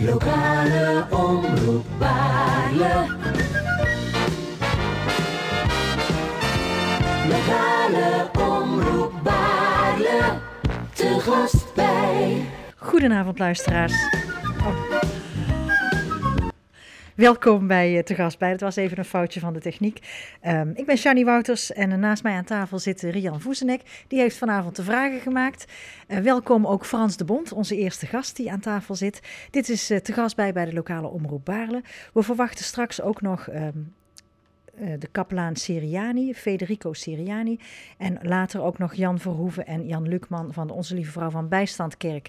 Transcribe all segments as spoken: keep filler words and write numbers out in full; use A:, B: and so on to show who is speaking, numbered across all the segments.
A: Lokale omroep Baarle. Lokale omroep Baarle. Te gast bij.
B: Goedenavond luisteraars. Oh. Welkom bij uh, Te Gast bij. Het was even een foutje van de techniek. Um, ik ben Shani Wouters en uh, naast mij aan tafel zit uh, Rian Voesenek. Die heeft vanavond de vragen gemaakt. Uh, welkom ook Frans de Bond, onze eerste gast die aan tafel zit. Dit is uh, Te Gast bij bij de lokale omroep Baarle. We verwachten straks ook nog um, uh, de kapelaan Seriani, Federico Seriani. En later ook nog Jan Verhoeven en Jan Lukman van de Onze Lieve Vrouw van Bijstandkerk.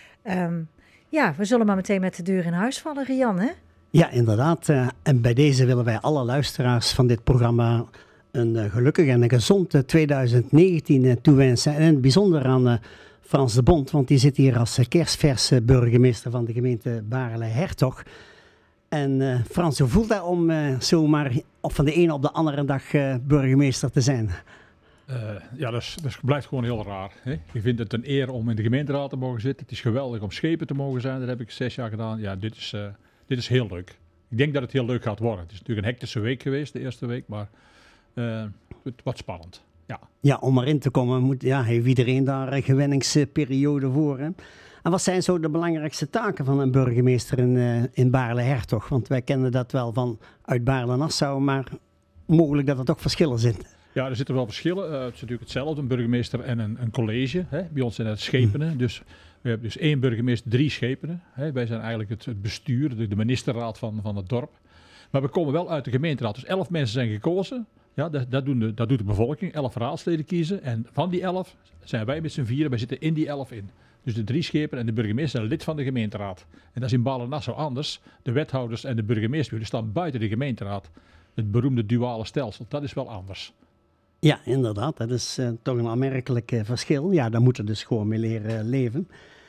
B: Um, ja, we zullen maar meteen met de deur in huis vallen, Rian, hè?
C: Ja, inderdaad. Uh, en bij deze willen wij alle luisteraars van dit programma een uh, gelukkig en een gezond uh, twintig negentien uh, toewensen. En in het bijzonder aan uh, Frans de Bond, want die zit hier als uh, kerstverse burgemeester van de gemeente Baarle-Hertog. En uh, Frans, hoe voelt dat om uh, zomaar of van de ene op de andere dag uh, burgemeester te zijn?
D: Uh, ja, dat, is, dat blijft gewoon heel raar. Hè? Je vindt het een eer om in de gemeenteraad te mogen zitten. Het is geweldig om schepen te mogen zijn. Dat heb ik zes jaar gedaan. Ja, dit is... Uh, Dit is heel leuk. Ik denk dat het heel leuk gaat worden. Het is natuurlijk een hectische week geweest, de eerste week, maar uh, het wat spannend. Ja.
C: Ja, om erin te komen moet, ja, heeft iedereen daar een gewenningsperiode voor. Hè? En wat zijn zo de belangrijkste taken van een burgemeester in, uh, in Baarle-Hertog? Want wij kennen dat wel van uit Baarle-Nassau, maar mogelijk dat er toch verschillen zitten.
D: Ja, er zitten wel verschillen. Uh, het is natuurlijk hetzelfde, een burgemeester en een, een college. Hè? Bij ons zijn het schepenen, hmm. dus... We hebben dus één burgemeester, drie schepenen. Hè. Wij zijn eigenlijk het, het bestuur, de, de ministerraad van, van het dorp. Maar we komen wel uit de gemeenteraad. Dus elf mensen zijn gekozen. Ja, dat, dat, doen de, dat doet de bevolking. Elf raadsleden kiezen. En van die elf zijn wij met z'n vieren. Wij zitten in die elf in. Dus de drie schepenen en de burgemeester zijn lid van de gemeenteraad. En dat is in Baarle-Nassau anders. De wethouders en de burgemeester staan buiten de gemeenteraad. Het beroemde duale stelsel, dat is wel anders.
C: Ja, inderdaad. Dat is uh, toch een aanmerkelijk uh, verschil. Ja, daar moeten we dus gewoon mee leren uh, leven.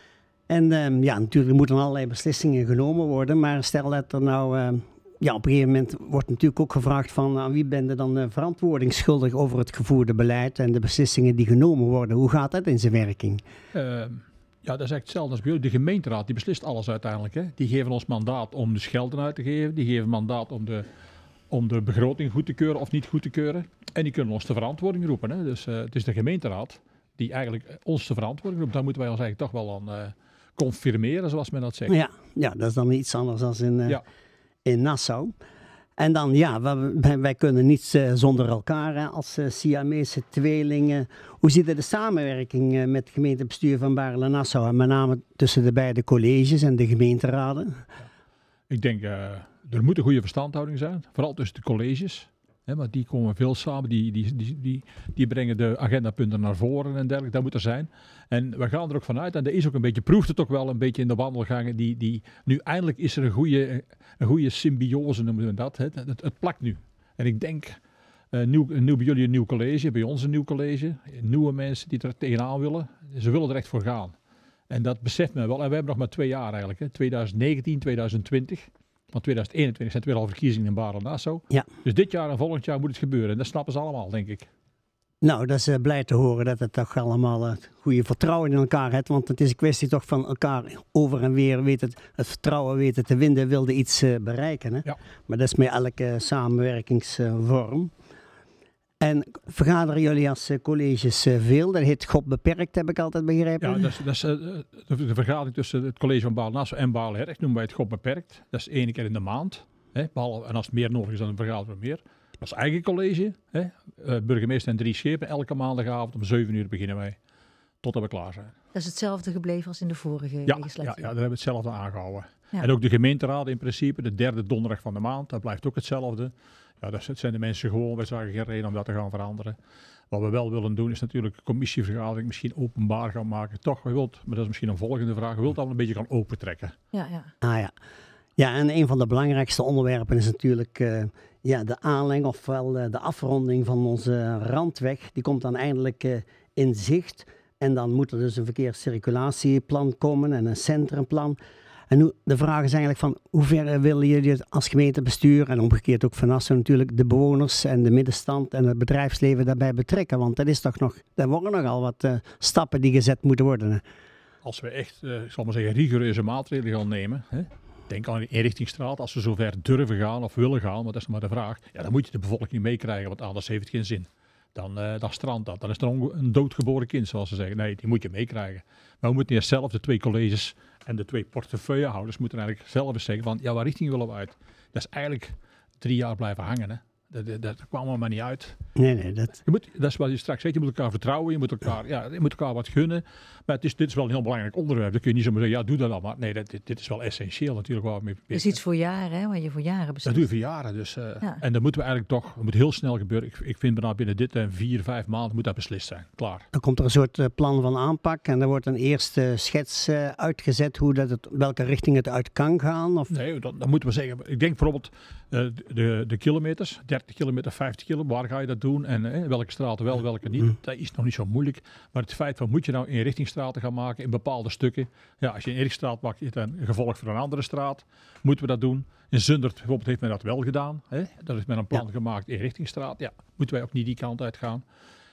C: En um, ja, natuurlijk moeten allerlei beslissingen genomen worden. Maar stel dat er nou... Uh, ja, op een gegeven moment wordt natuurlijk ook gevraagd van... aan wie ben je dan uh, verantwoording schuldig over het gevoerde beleid... en de beslissingen die genomen worden. Hoe gaat dat in zijn werking?
D: Uh, ja, dat is echt hetzelfde als bij jullie. De gemeenteraad die beslist alles uiteindelijk. Hè. Die geven ons mandaat om de schelden uit te geven. Die geven mandaat om de... om de begroting goed te keuren of niet goed te keuren. En die kunnen ons de verantwoording roepen. Hè. Dus uh, het is de gemeenteraad die eigenlijk ons de verantwoording roept. Daar moeten wij ons eigenlijk toch wel aan uh, confirmeren, zoals men dat zegt.
C: Ja, ja, dat is dan iets anders dan in, uh, ja. in Nassau. En dan, ja, wij, wij kunnen niet uh, zonder elkaar hè, als uh, Siamese tweelingen. Hoe zit de samenwerking uh, met het gemeentebestuur van Baarle-Nassau? En met name tussen de beide colleges en de gemeenteraden?
D: Ja. Ik denk... Uh, Er moet een goede verstandhouding zijn, vooral tussen de colleges. Hè, want die komen veel samen, die, die, die, die, die brengen de agendapunten naar voren en dergelijke. Dat moet er zijn. En we gaan er ook vanuit, en dat is ook een beetje, proeft het ook wel een beetje in de wandelgangen. Die, die, nu eindelijk is er een goede, een goede symbiose, noemen we dat. Hè. Het, het, het plakt nu. En ik denk, uh, nieuw, nieuw, bij jullie een nieuw college, bij ons een nieuw college. Nieuwe mensen die er tegenaan willen. Ze willen er echt voor gaan. En dat beseft men wel. En we hebben nog maar twee jaar eigenlijk, hè. twintig negentien, twintig twintig. Want twintig eenentwintig zijn het weer al verkiezingen in Baarle-Nassau. Ja. Dus dit jaar en volgend jaar moet het gebeuren. En dat snappen ze allemaal, denk ik.
C: Nou, dat is uh, blij te horen dat het toch allemaal uh, goede vertrouwen in elkaar heeft. Want het is een kwestie toch van elkaar over en weer weten het, het vertrouwen weten te winnen, wilde iets uh, bereiken. Hè? Ja. Maar dat is met elke uh, samenwerkingsvorm. Uh, en vergaderen jullie als uh, colleges uh, veel? Dat heet God beperkt, heb ik altijd begrepen.
D: Ja, dat is, dat is uh, de, de vergadering tussen het college van Baarle-Nassau en Baarle-Hertog noemen wij het God beperkt. Dat is één keer in de maand. Hè, behalve, en als het meer nodig is, dan vergaderen we meer. Dat is eigen college. Hè, uh, burgemeester en drie schepen. Elke maandagavond om zeven uur beginnen wij. Totdat we klaar zijn.
B: Dat is hetzelfde gebleven als in de vorige
D: ja,
B: legislatuur.
D: Ja, ja, daar hebben we hetzelfde aangehouden.
B: Ja.
D: En ook de gemeenteraad in principe, de derde donderdag van de maand, dat blijft ook hetzelfde. Ja, dat zijn de mensen gewoon, wij zagen geen reden om dat te gaan veranderen. Wat we wel willen doen is natuurlijk commissievergadering misschien openbaar gaan maken. Toch, we wilt, maar dat is misschien een volgende vraag, we wilt dat een beetje gaan opentrekken.
B: Ja, ja.
C: Ah ja. Ja, en een van de belangrijkste onderwerpen is natuurlijk uh, ja, de aanleg ofwel uh, de afronding van onze randweg. Die komt dan eindelijk uh, in zicht. En dan moet er dus een verkeerscirculatieplan komen en een centrumplan. En nu, de vraag is eigenlijk van hoe ver willen jullie als gemeentebestuur en omgekeerd ook van Nassau natuurlijk de bewoners en de middenstand en het bedrijfsleven daarbij betrekken? Want dat is toch nog, er worden nogal wat uh, stappen die gezet moeten worden. Hè?
D: Als we echt, uh, ik zal maar zeggen, rigoureuze maatregelen gaan nemen, hè, Denk aan de inrichtingsstraat, als we zover durven gaan of willen gaan, want dat is maar de vraag. Ja, dan moet je de bevolking meekrijgen, want anders heeft het geen zin. Dan, uh, dan strandt dat. Dan is er een doodgeboren kind, zoals ze zeggen. Nee, die moet je meekrijgen. Maar we moeten eerst zelf, de twee colleges en de twee portefeuillehouders, moeten eigenlijk zelf eens zeggen van, ja, waar richting willen we uit? Dat is eigenlijk drie jaar blijven hangen, hè. Dat, dat, dat kwam er maar niet uit.
C: Nee, nee. Dat...
D: Je moet, dat is wat je straks zegt. Je moet elkaar vertrouwen. Je moet elkaar, ja, je moet elkaar wat gunnen. Maar het is, dit is wel een heel belangrijk onderwerp. Dan kun je niet zomaar zeggen, ja, doe dat dan maar. Nee, dat, dit, dit is wel essentieel natuurlijk waar we mee bezig zijn.
B: Het is iets voor jaren, hè, wat je voor jaren beslist.
D: Dat doe je voor jaren. Dus, uh, ja. En dat moeten we eigenlijk toch, dat moet heel snel gebeuren. Ik, ik vind bijna binnen dit en vier, vijf maanden moet dat beslist zijn. Klaar.
C: Dan komt er een soort uh, plan van aanpak en er wordt een eerste schets uh, uitgezet hoe dat het, welke richting het uit kan gaan? Of?
D: Nee, dan, dan moeten we zeggen, ik denk bijvoorbeeld uh, de, de kilometers, dertig kilometer, vijftig kilometer, waar ga je dat doen en uh, welke straten wel, welke niet. Mm. Dat is nog niet zo moeilijk. Maar het feit van, moet je nou inrichtingsstraten gaan maken in bepaalde stukken? Ja, als je een inrichtingsstraat maakt, is het een gevolg voor een andere straat. Moeten we dat doen? In Zundert bijvoorbeeld heeft men dat wel gedaan. Hè? Dat is met een plan ja. gemaakt, inrichtingsstraat. Ja, moeten wij ook niet die kant uit gaan?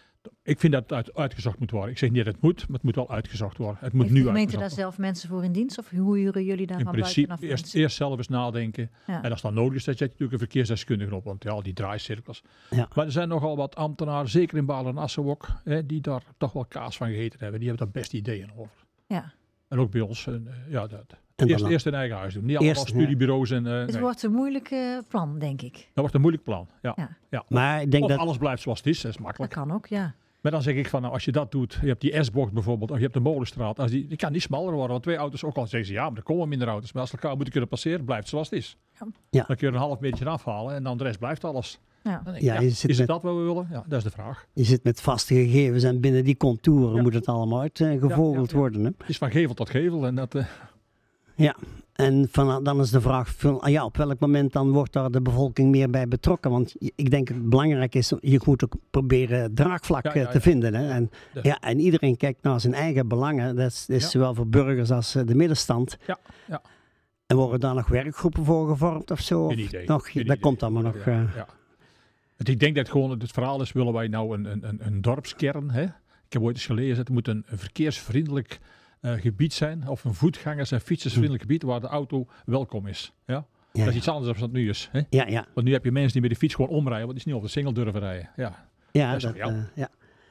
D: Ik vind dat het uit, uitgezocht moet worden. Ik zeg niet dat het moet, maar het moet wel uitgezocht worden. Het moet
B: Heeft
D: nu
B: de gemeente daar
D: worden.
B: zelf mensen voor in dienst? Of hoe huren jullie daar
D: in
B: van
D: principe
B: buitenaf
D: eerst,
B: mensen?
D: eerst zelf eens nadenken.
B: Ja.
D: En als dat nodig is, dan zet je natuurlijk een verkeersdeskundige op. Want ja, die draaicirkels.
C: Ja.
D: Maar er zijn nogal wat ambtenaren, zeker in Baarle en Assen ook, hè, die daar toch wel kaas van gegeten hebben. Die hebben daar best ideeën over.
B: Ja.
D: En ook bij ons. En, uh, ja, dat.
C: En
D: Eerst,
C: dan,
D: eerst in eigen huis doen. Niet allemaal
C: eerst,
D: studiebureaus. En, uh,
B: Het
D: nee.
B: wordt een moeilijk uh, plan, denk ik.
D: Dat wordt een moeilijk plan. Ja.
B: Ja.
D: Ja.
C: maar ik denk
D: Of
C: dat...
D: alles blijft zoals het is. Dat is
B: Dat
D: makkelijk.
B: kan ook, ja.
D: Maar dan zeg ik van, nou, als je dat doet, je hebt die S-bocht bijvoorbeeld, of je hebt de Molenstraat, als die, die kan niet smaller worden, want twee auto's, ook al zeggen ze, ja, maar er komen minder auto's, maar als ze elkaar moeten kunnen passeren, blijft het zoals het is.
B: Ja.
C: Ja.
D: Dan kun je er een half metertje afhalen en dan de rest blijft alles.
B: Ja.
D: Dan denk ik,
C: Ja,
D: ja,
C: je
D: is
C: zit
D: het
C: met-
D: dat wat we willen? Ja, dat is de vraag.
C: Je zit met vaste gegevens en binnen die contouren
D: Ja.
C: moet het allemaal uitgevogeld
D: Ja, ja, ja.
C: worden. Hè?
D: Het is van gevel tot gevel en dat... Uh,
C: Ja, en van, dan is de vraag, van, ah ja, op welk moment dan wordt daar de bevolking meer bij betrokken? Want je- ik denk het belangrijk is, je moet ook proberen draagvlak
D: Ja,
C: eh,
D: ja,
C: te
D: ja.
C: vinden. Hè? En,
D: Dat-
C: ja, en iedereen kijkt naar zijn eigen belangen. Dat is, dat is
D: Ja.
C: zowel voor burgers als eh, de middenstand.
D: Ja, ja.
C: En worden daar nog werkgroepen voor gevormd of zo?
D: Geen
C: Of
D: idee.
C: Nog,
D: Geen
C: dat
D: idee.
C: komt allemaal nog.
D: Ja,
C: eh,
D: ja. Het, ik denk dat gewoon het verhaal is, willen wij nou een, een, een, een dorpskern, hè? Ik heb ooit eens gelezen, het moet een, een verkeersvriendelijk uh, gebied zijn, of een voetgangers- en fietsersvriendelijk gebied waar de auto welkom is. Ja?
C: ja,
D: Dat is
C: ja.
D: iets anders dan dat nu is. Hè?
C: Ja, ja,
D: Want nu heb je mensen die met de fiets gewoon omrijden, want die is niet op de single durven rijden. Ja.
C: ja,
D: Dat is
C: dat,
D: toch jou?
C: eh, ja.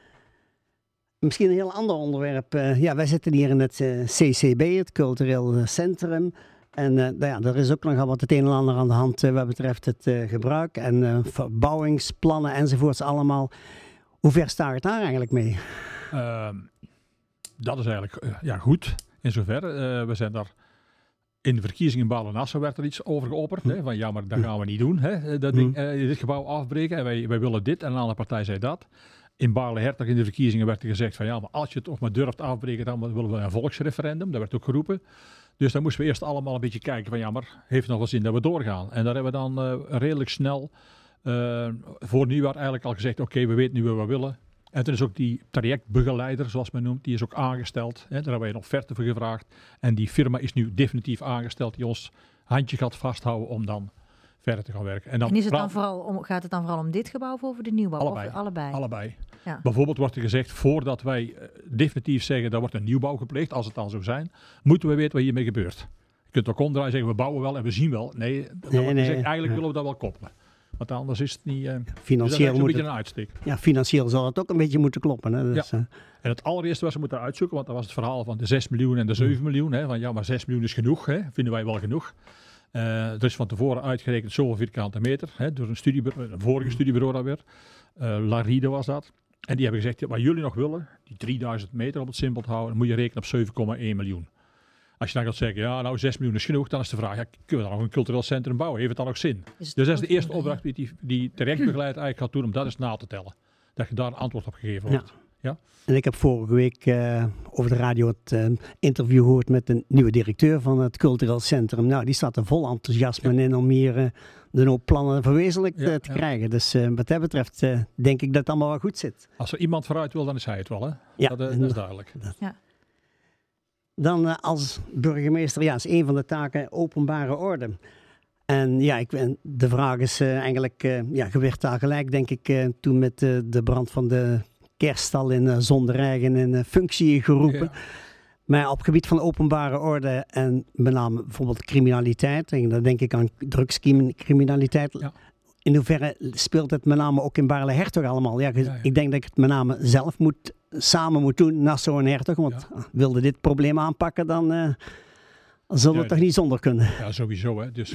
C: Misschien een heel ander onderwerp. eh, ja, wij zitten hier in het eh, C C B, het Cultureel Centrum. En uh, nou ja, er is ook nogal wat het een en ander aan de hand uh, wat betreft het uh, gebruik en uh, verbouwingsplannen enzovoorts allemaal. Hoe ver staat het daar eigenlijk mee?
D: Uh, dat is eigenlijk uh, ja, goed in zoverre. Uh, we zijn daar in de verkiezingen in Baarle en Assen werd er iets over geopperd. Hè, van ja, maar dat gaan we niet doen. Hè, dat ding, uh, dit gebouw afbreken en wij, wij willen dit en een andere partij zei dat. In Baarle-Hertog in de verkiezingen werd er gezegd van ja, maar als je het toch maar durft afbreken, dan willen we een volksreferendum. Dat werd ook geroepen. Dus dan moesten we eerst allemaal een beetje kijken van ja, maar heeft het nog wel zin dat we doorgaan? En daar hebben we dan uh, redelijk snel uh, voor nieuwjaar eigenlijk al gezegd, oké, okay, we weten nu wat we willen. En toen is ook die trajectbegeleider, zoals men noemt, die is ook aangesteld. Hè, daar hebben wij een offerte voor gevraagd. En die firma is nu definitief aangesteld die ons handje gaat vasthouden om dan verder te gaan werken. En, dan
B: en is het dan
D: praat-
B: vooral om, gaat het dan vooral om dit gebouw of over de nieuwbouw?
D: Allebei.
B: Of allebei?
D: Allebei.
B: Ja.
D: Bijvoorbeeld wordt er gezegd, voordat wij uh, definitief zeggen, dat wordt een nieuwbouw gepleegd, als het dan zou zijn, moeten we weten wat hiermee gebeurt. Je kunt ook omdraaien en zeggen, we bouwen wel en we zien wel. Nee, dan
C: Nee,
D: wordt
C: nee,
D: gezegd, eigenlijk
C: ja.
D: willen we dat wel koppelen. Want anders is het niet... Uh, dus dat is
C: Financieel,
D: eigenlijk
C: moet
D: een beetje
C: het,
D: een uitsteek.
C: ja, financieel zal het ook een beetje moeten kloppen. Hè? Dus,
D: Ja.
C: uh,
D: En het allereerste was, we moeten uitzoeken, want dat was het verhaal van de zes miljoen en de zeven miljoen. Hè, van ja, maar zes miljoen is genoeg, hè, vinden wij wel genoeg. Uh, er is van tevoren uitgerekend zoveel vierkante meter, hè, door een, studiebureau, een vorige studiebureau dat weer. Uh, Laride was dat. En die hebben gezegd, ja, wat jullie nog willen, die drieduizend meter op het simpel te houden, dan moet je rekenen op zeven komma één miljoen. Als je dan gaat zeggen, ja, nou zes miljoen is genoeg, dan is de vraag, ja, kunnen we dan nog een cultureel centrum bouwen? Heeft het dan ook zin?
B: Is het
D: Dus dat is de
B: goed
D: eerste
B: voor-
D: opdracht die, die, die trajectbegeleider eigenlijk gaat doen, om dat eens na te tellen. Dat je daar een antwoord op gegeven wordt.
C: Ja.
D: Ja.
C: En ik heb vorige week uh, over de radio het uh, interview gehoord met de nieuwe directeur van het Cultureel Centrum. Nou, die staat er vol enthousiasme
D: Ja.
C: in om hier uh, de hoop plannen verwezenlijkt uh,
D: Ja,
C: te
D: ja.
C: krijgen. Dus uh, wat dat betreft uh, denk ik dat het allemaal wel goed zit.
D: Als er iemand vooruit wil, dan is hij het wel, hè?
C: Ja,
D: dat, uh, dat
C: en-
D: is duidelijk.
C: Dan uh, als burgemeester, ja, is een van de taken openbare orde. En ja, ik, en de vraag is uh, eigenlijk, uh, ja, je werd daar gelijk, denk ik, uh, toen met uh, de brand van de kerststal in uh, Zondereigen in uh, functie geroepen.
D: Ja.
C: Maar op het gebied van openbare orde en met name bijvoorbeeld criminaliteit, en dan denk ik aan drugscriminaliteit.
D: Ja.
C: In hoeverre speelt het met name ook in Baarle-Hertog allemaal? Ja,
D: Ja, ja.
C: Ik denk dat ik het met name zelf moet, samen moet doen, Nassau en Hertog. Want
D: Ja.
C: wilde dit probleem aanpakken, dan uh, zullen we
D: Ja,
C: toch niet zonder kunnen.
D: Ja, sowieso. Hè. Dus, uh,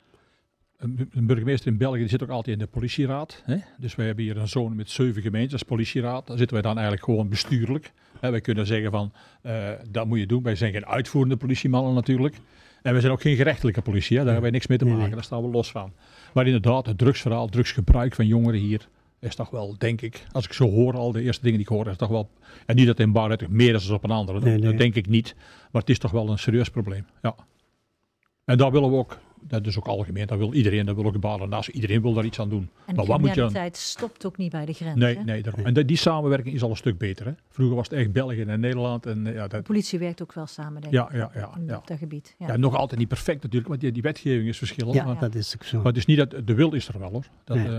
D: een, een burgemeester in België die zit ook altijd in de politieraad. Hè. Dus wij hebben hier een zone met zeven gemeentes als politieraad. Daar zitten wij dan eigenlijk gewoon bestuurlijk. Hè. Wij kunnen zeggen van, uh, dat moet je doen. Wij zijn geen uitvoerende politiemannen natuurlijk. En we zijn ook geen gerechtelijke politie. Hè. Daar hebben wij niks mee te maken.
C: Nee, nee.
D: Daar staan we los van. Maar inderdaad, het drugsverhaal, drugsgebruik van jongeren hier is toch wel, denk ik, als ik zo hoor, al de eerste dingen die ik hoor, is toch wel, en niet dat in Baarle meer is dan op een andere,
C: Nee,
D: dat,
C: nee.
D: dat denk ik niet. Maar het is toch wel een serieus probleem. Ja. En daar willen we ook, dat is ook algemeen, daar wil iedereen, daar wil ook de Baarle naast, iedereen wil daar iets aan doen.
B: En de
D: Maar wat moet je dan?
B: criminaliteit stopt ook niet bij de grens.
D: Nee,
B: hè?
D: nee, daarom. En die, die samenwerking is al een stuk beter. Hè? Vroeger was het echt België en Nederland. En, ja,
B: De
D: dat,
B: politie werkt ook wel samen, denk
D: Ja,
B: ik,
D: ja, ja,
B: in
D: ja.
B: op dat gebied. Ja.
D: ja, nog altijd niet perfect natuurlijk, want die, die wetgeving is verschillend.
C: Ja,
D: maar,
C: dat is ook zo.
D: maar het is niet dat, de wil is er wel hoor. Dat,
C: Nee.
D: uh,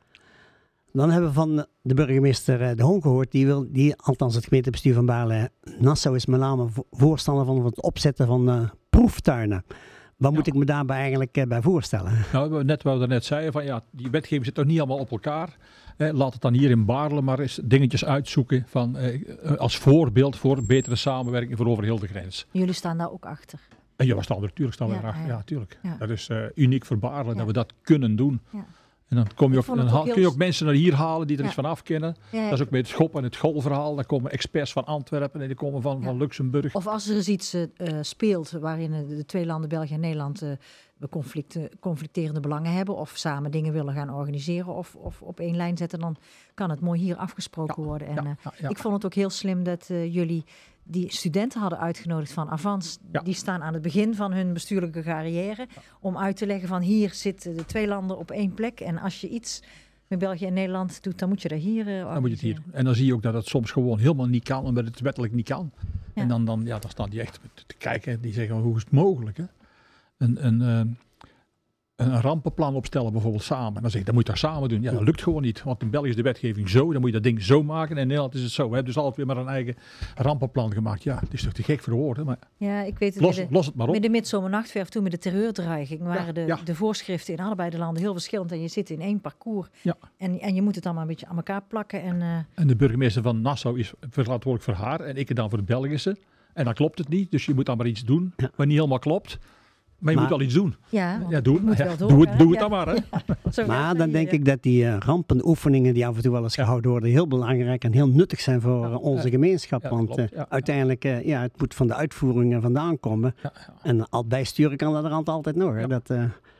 C: Dan hebben we van de burgemeester uh, De Hoon gehoord, die wil, die, althans het gemeentebestuur van Baarle-Nassau is met name vo- voorstander van het opzetten van uh, proeftuinen. Wat moet
D: Ja.
C: ik me daarbij eigenlijk uh, bij voorstellen?
D: Nou, we- net wat we net zeiden, van ja, die wetgeving zit toch niet allemaal op elkaar. Eh, laat het dan hier in Baarle maar eens dingetjes uitzoeken van, eh, als voorbeeld voor betere samenwerking voor over heel de grens.
B: Jullie staan daar ook achter.
D: En ja, we staan er natuurlijk staan we
B: Ja,
D: erachter.
B: ja.
D: Ja, tuurlijk.
B: Ja.
D: Dat is uh, uniek voor Baarle
B: Ja.
D: dat we dat kunnen doen.
B: Ja.
D: En dan, kom je
B: Ik
D: ook,
B: vond
D: dan
B: het ook
D: haal-
B: heel
D: kun je ook
B: s-
D: mensen naar hier halen die er
B: Ja.
D: iets van af kennen.
B: Ja,
D: Dat is ook bij het schop- en het golfverhaal. Daar komen experts van Antwerpen en die komen van,
B: Ja.
D: van Luxemburg.
B: Of als er eens iets uh, speelt waarin uh, de twee landen, België en Nederland, uh, conflicten, conflicterende belangen hebben of samen dingen willen gaan organiseren of, of op één lijn zetten, dan kan het mooi hier afgesproken
D: Ja,
B: worden. En,
D: ja,
B: uh,
D: ja, ja.
B: Ik vond het ook heel slim dat uh, jullie die studenten hadden uitgenodigd van Avans.
D: Ja.
B: Die staan aan het begin van hun bestuurlijke carrière om uit te leggen van hier zitten de twee landen op één plek en als je iets met België en Nederland doet, dan moet je dat hier uh,
D: Dan moet je het hier doen. En dan zie je ook dat het soms gewoon helemaal niet kan, omdat het wettelijk niet kan.
B: Ja.
D: En dan, dan, ja, dan staan die echt te kijken. Die zeggen, hoe is het mogelijk? Hè? Een, een, eh, een rampenplan opstellen bijvoorbeeld samen. En dan zeg ik, dat moet je toch samen doen? Ja, dat lukt gewoon niet. Want in België is de wetgeving zo, dan moet je dat ding zo maken. En in Nederland is het zo. We hebben dus altijd weer maar een eigen rampenplan gemaakt. Ja, het is toch te gek voor woorden. Maar
B: Ja, ik weet het.
D: los,
B: met de-
D: los het maar op.
B: Met de midzomernachtwerf, toen met de terreurdreiging, waren de,
D: ja.
B: de voorschriften in allebei de landen heel verschillend. En je zit in één parcours.
D: Ja.
B: En, en je moet het allemaal een beetje aan elkaar plakken. En, uh,
D: En de burgemeester van Nassau is verantwoordelijk voor haar en ik dan voor het Belgische. En dan klopt het niet, dus je moet dan maar iets doen
C: Ja.
D: wat niet helemaal klopt. Maar je
C: Maar-
D: moet wel iets doen.
B: ja, want
D: Ja, doe,
B: het moet
D: ja,
B: wel
D: doe,
B: doorgaan,
D: het, doe het
B: ja.
D: dan maar. Hè.
B: Zo
C: Maar
B: gaat
C: dan
B: het
C: denk
B: hier,
C: ik dat die uh, rampenoefeningen die af en toe wel eens
D: Ja.
C: gehouden worden heel belangrijk en heel nuttig zijn voor
D: Ja,
C: uh, onze
D: ja.
C: gemeenschap.
D: Ja, dat
C: want
D: klopt.
C: uh,
D: Ja, ja.
C: uiteindelijk, uh, ja, het moet van de uitvoeringen vandaan komen.
D: Ja, ja.
C: En al bijsturen kan dat er altijd nog. Hè.
D: Ja.
C: Dat, uh,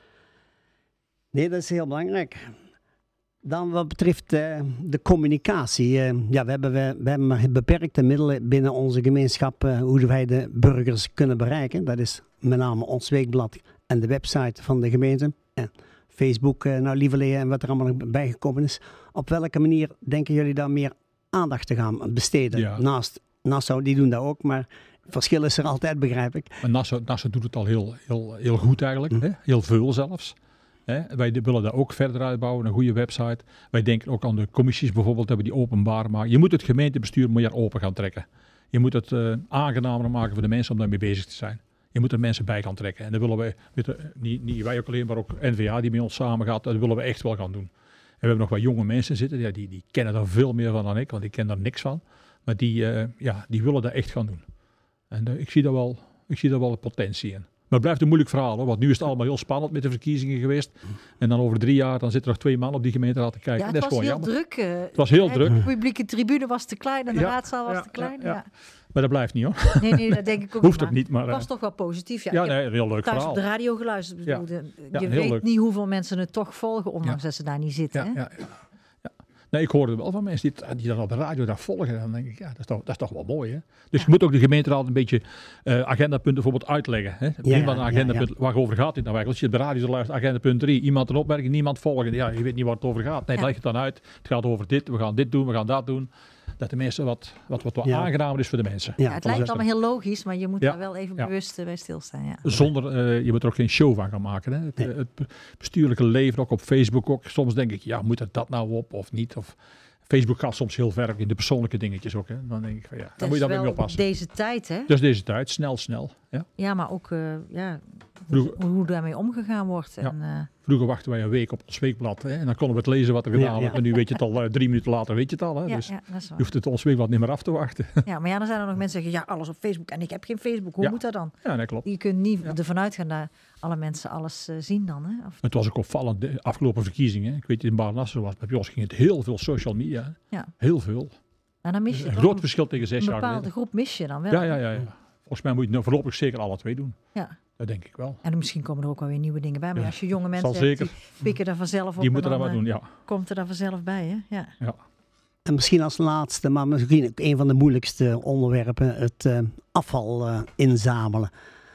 C: nee, dat is heel belangrijk. Dan wat betreft uh, de communicatie. Uh, ja, we hebben, we, we hebben maar beperkte middelen binnen onze gemeenschap uh, hoe wij de burgers kunnen bereiken. Dat is met name ons weekblad en de website van de gemeente. En Facebook, uh, nou lieverlee en wat er allemaal nog bijgekomen is. Op welke manier denken jullie daar meer aandacht te gaan besteden?
D: Ja.
C: Naast Nassau, die doen dat ook, maar het verschil is er altijd, begrijp ik.
D: Maar Nassau, Nassau doet het al heel, heel, heel goed eigenlijk.
C: Hm.
D: Hè? Heel veel zelfs. Hè? Wij de- willen dat ook verder uitbouwen, een goede website. Wij denken ook aan de commissies bijvoorbeeld, dat we die openbaar maken. Je moet het gemeentebestuur meer open gaan trekken. Je moet het uh, aangenamer maken voor de mensen om daarmee bezig te zijn. Je moet er mensen bij gaan trekken. En dat willen wij, weet je, niet, niet wij ook alleen, maar ook N V A die met ons samen gaat. Dat willen we echt wel gaan doen. En we hebben nog wat jonge mensen zitten, ja, die, die kennen daar veel meer van dan ik, want ik ken daar niks van. Maar die, uh, ja, die willen dat echt gaan doen. En uh, ik zie daar wel, ik zie daar wel een potentie in. Maar het blijft een moeilijk verhaal, hoor, want nu is het allemaal heel spannend met de verkiezingen geweest. En dan over drie jaar dan zitten er nog twee man op die gemeenteraad te kijken.
B: Ja,
D: dat
B: het
D: is
B: was
D: gewoon
B: heel
D: jammer.
B: druk. uh,
D: Het was heel
B: hè,
D: druk.
B: De publieke tribune was te klein en de
D: Ja,
B: raadzaal was
D: ja,
B: te klein.
D: ja,
B: Ja,
D: ja. Maar dat blijft niet, hoor.
B: Nee, nee, dat denk ik ook
D: Hoeft
B: niet,
D: ook niet, maar...
B: Het
D: uh,
B: was toch wel positief. Ja,
D: ja,
B: ik heb
D: nee, een heel leuk
B: thuis
D: verhaal.
B: op de radio geluisterd.
D: Ja.
B: bedoel, de-
D: Ja,
B: je
D: heel
B: weet
D: leuk.
B: niet hoeveel mensen het toch volgen, ondanks
D: Ja.
B: dat ze daar niet zitten.
D: Ja,
B: hè?
D: ja, ja, ja. Nee, ik hoorde wel van mensen die, die dan op de radio daar volgen. Dan denk ik, ja, dat is toch, dat is toch wel mooi, hè? Dus
B: Ja.
D: je moet ook de gemeenteraad een beetje uh, agendapunten bijvoorbeeld uitleggen. Hè?
C: Ja,
D: Een van de
C: ja,
D: agendapunten, waarover gaat dit nou eigenlijk? Als je op de radio zo luistert, agendapunt drie, iemand een opmerking, niemand volgen. Ja, je weet niet waar het over gaat. Nee,
B: Ja.
D: leg het dan uit. Het gaat over dit, we gaan dit doen, we gaan dat doen. Dat de mensen wat, wat, wat, wat
C: Ja.
D: aangenamer is voor de mensen.
B: Ja, het lijkt
D: dat-
B: allemaal heel logisch, maar je moet
D: Ja.
B: daar wel even
D: Ja.
B: bewust uh, bij stilstaan. Ja.
D: Zonder, uh, je moet er ook geen show van gaan maken. Hè? Het,
C: Nee.
D: het bestuurlijke leven, ook op Facebook ook. Soms denk ik, ja, moet er dat nou op of niet? Of Facebook gaat soms heel ver in de persoonlijke dingetjes ook. Hè. Dan denk ik van ja, dan moet je daar weer mee oppassen.
B: Deze tijd, hè?
D: Dus deze tijd, snel, snel. Ja.
B: Ja, maar ook uh, ja,
D: Vroeger,
B: hoe, hoe daarmee omgegaan wordt.
D: Ja.
B: En, uh,
D: Vroeger wachten wij een week op ons weekblad. Hè, en dan konden we het lezen wat er gedaan
C: Ja,
D: wordt.
C: ja.
D: En nu weet je het al, uh, drie minuten later weet je het al. Hè.
B: ja,
D: Dus
B: ja, dat is
D: je
B: waar.
D: hoeft het ons weekblad niet meer af te wachten.
B: Ja, maar ja, dan zijn er nog mensen die zeggen, ja, alles op Facebook. En ik heb geen Facebook. Hoe
D: Ja.
B: moet dat dan?
D: Ja, dat klopt.
B: Je kunt niet
D: Ja.
B: ervan uitgaan dat alle mensen alles uh, zien dan. Hè? Of,
D: Het was ook opvallend, de afgelopen verkiezingen. Ik weet in Baarnasse was, bij Jos ging het heel veel social media. Hè.
B: ja.
D: Heel veel.
B: En dan mis je
D: Een
B: toch
D: groot
B: een,
D: verschil tegen zes
B: een
D: jaar
B: bepaalde
D: geleden.
B: groep mis je dan wel.
D: Ja, ja, ja, ja. Volgens mij moet je nou voorlopig zeker alle twee doen.
B: Ja.
D: Dat denk ik wel.
B: En misschien komen er ook wel weer nieuwe dingen bij. Maar
D: Ja.
B: als je jonge mensen
D: Zal
B: hebt,
D: zeker.
B: die pikken er vanzelf op.
D: Die moeten
B: en
D: dat
B: dan,
D: wat doen,
B: uh,
D: ja.
B: komt er dan vanzelf bij, hè? Ja.
D: ja.
C: En misschien als laatste, maar misschien ook een van de moeilijkste onderwerpen, het uh, afval uh, inzamelen.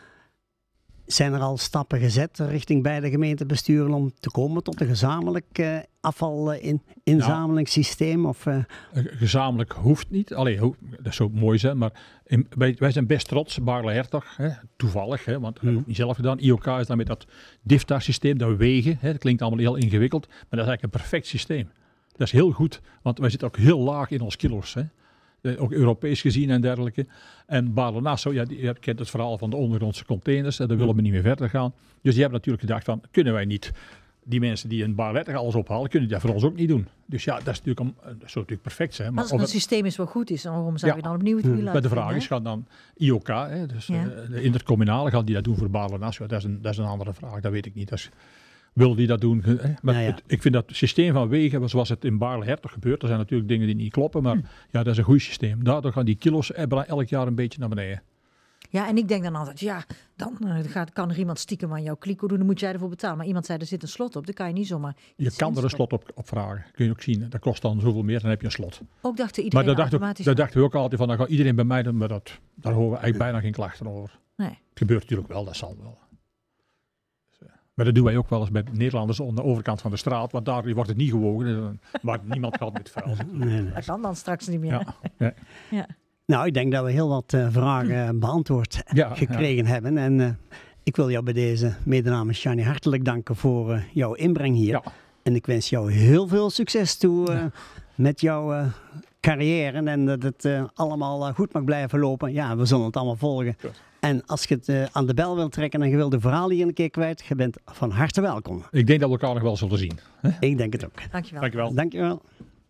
C: Zijn er al stappen gezet richting beide gemeentebesturen om te komen tot een gezamenlijk uh, afval uh, in, inzamelingssysteem? Of, uh...
D: Gezamenlijk hoeft niet. Allee, ho- dat zou mooi zijn, maar in, wij, wij zijn best trots, Baarle-Hertog, hè, toevallig, hè, want dat hebben we ook niet zelf gedaan. I O K is dan met dat D I F T A-systeem, dat wegen, hè, dat klinkt allemaal heel ingewikkeld, maar dat is eigenlijk een perfect systeem. Dat is heel goed, want wij zitten ook heel laag in ons kilo's. Hè. Ook Europees gezien en dergelijke. En Baarle-Nassau, ja, je kent het verhaal van de ondergrondse containers. En daar willen we niet meer verder gaan. Dus die hebben natuurlijk gedacht van, kunnen wij niet die mensen die in Baarle-Hertog alles ophalen, kunnen die dat voor ons ook niet doen. Dus ja, dat, is natuurlijk een, dat zou natuurlijk perfect zijn. Maar
B: Als het
D: of
B: een
D: het,
B: systeem is wat goed is, dan waarom zou
D: Ja.
B: je dan opnieuw het wiel
C: Hmm.
D: maar de
B: uitvinden,
D: vraag is,
B: hè?
D: gaan dan I O K, hè, dus
B: Ja.
D: uh, de intercommunale, gaan die dat doen voor Baarle-Nassau? Dat is een, dat is een andere vraag, dat weet ik niet. Dat is, willen die dat doen? Hè? Maar
C: Ja, ja.
D: Het, ik vind dat het systeem van wegen, zoals het in Baarle-Hertog gebeurt, er zijn natuurlijk dingen die niet kloppen, maar ja, dat is een goed systeem. Daardoor gaan die kilo's elk jaar een beetje naar beneden.
B: Ja, en ik denk dan altijd, ja, dan uh, gaat, kan er iemand stiekem aan jouw kliko doen, dan moet jij ervoor betalen. Maar iemand zei, er zit een slot op, dan kan je niet zomaar
D: Je
B: iets
D: kan er een
B: instoppen.
D: slot op, op vragen. Kun je ook zien. Dat kost dan zoveel meer, dan heb je een slot.
B: Ook dacht
D: Maar
B: iedereen
D: dat, dacht ook,
B: automatisch.
D: dat dachten we ook altijd van, dan gaat iedereen bij mij doen, maar dat, daar horen we eigenlijk bijna geen klachten over.
B: Nee.
D: Het gebeurt natuurlijk wel, dat zal wel. Dus, uh, maar dat doen wij ook wel eens bij de Nederlanders aan de overkant van de straat, want daar wordt het niet gewogen. En dan maakt niemand gaat met vuil.
C: nee, nee.
B: Dat kan dan straks niet meer.
D: Ja, ja.
B: Ja.
C: Nou, ik denk dat we heel wat uh, vragen beantwoord
D: Ja,
C: gekregen hebben. En uh, ik wil jou bij deze mede namens Shani hartelijk danken voor uh, jouw inbreng hier.
D: Ja.
C: En ik wens jou heel veel succes toe uh,
D: Ja.
C: met jouw uh, carrière. En dat het uh, allemaal uh, goed mag blijven lopen. Ja, we zullen het allemaal volgen.
D: Goed.
C: En als je het uh, aan de bel wilt trekken en je wilt de verhalen hier een keer kwijt, je bent van harte welkom.
D: Ik denk dat we elkaar nog wel zullen zien.
C: Ik denk het ook.
B: Dankjewel.
D: Dankjewel.
C: Dankjewel.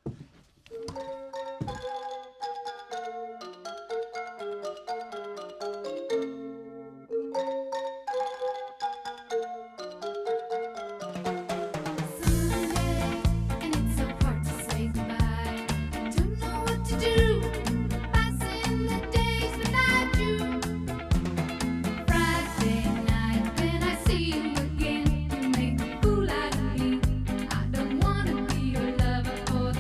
E: And it's so hard to say goodbye. Don't know what to do. Passing the days without you. Friday night when I see you again, you make a fool out of me. I don't wanna be your lover for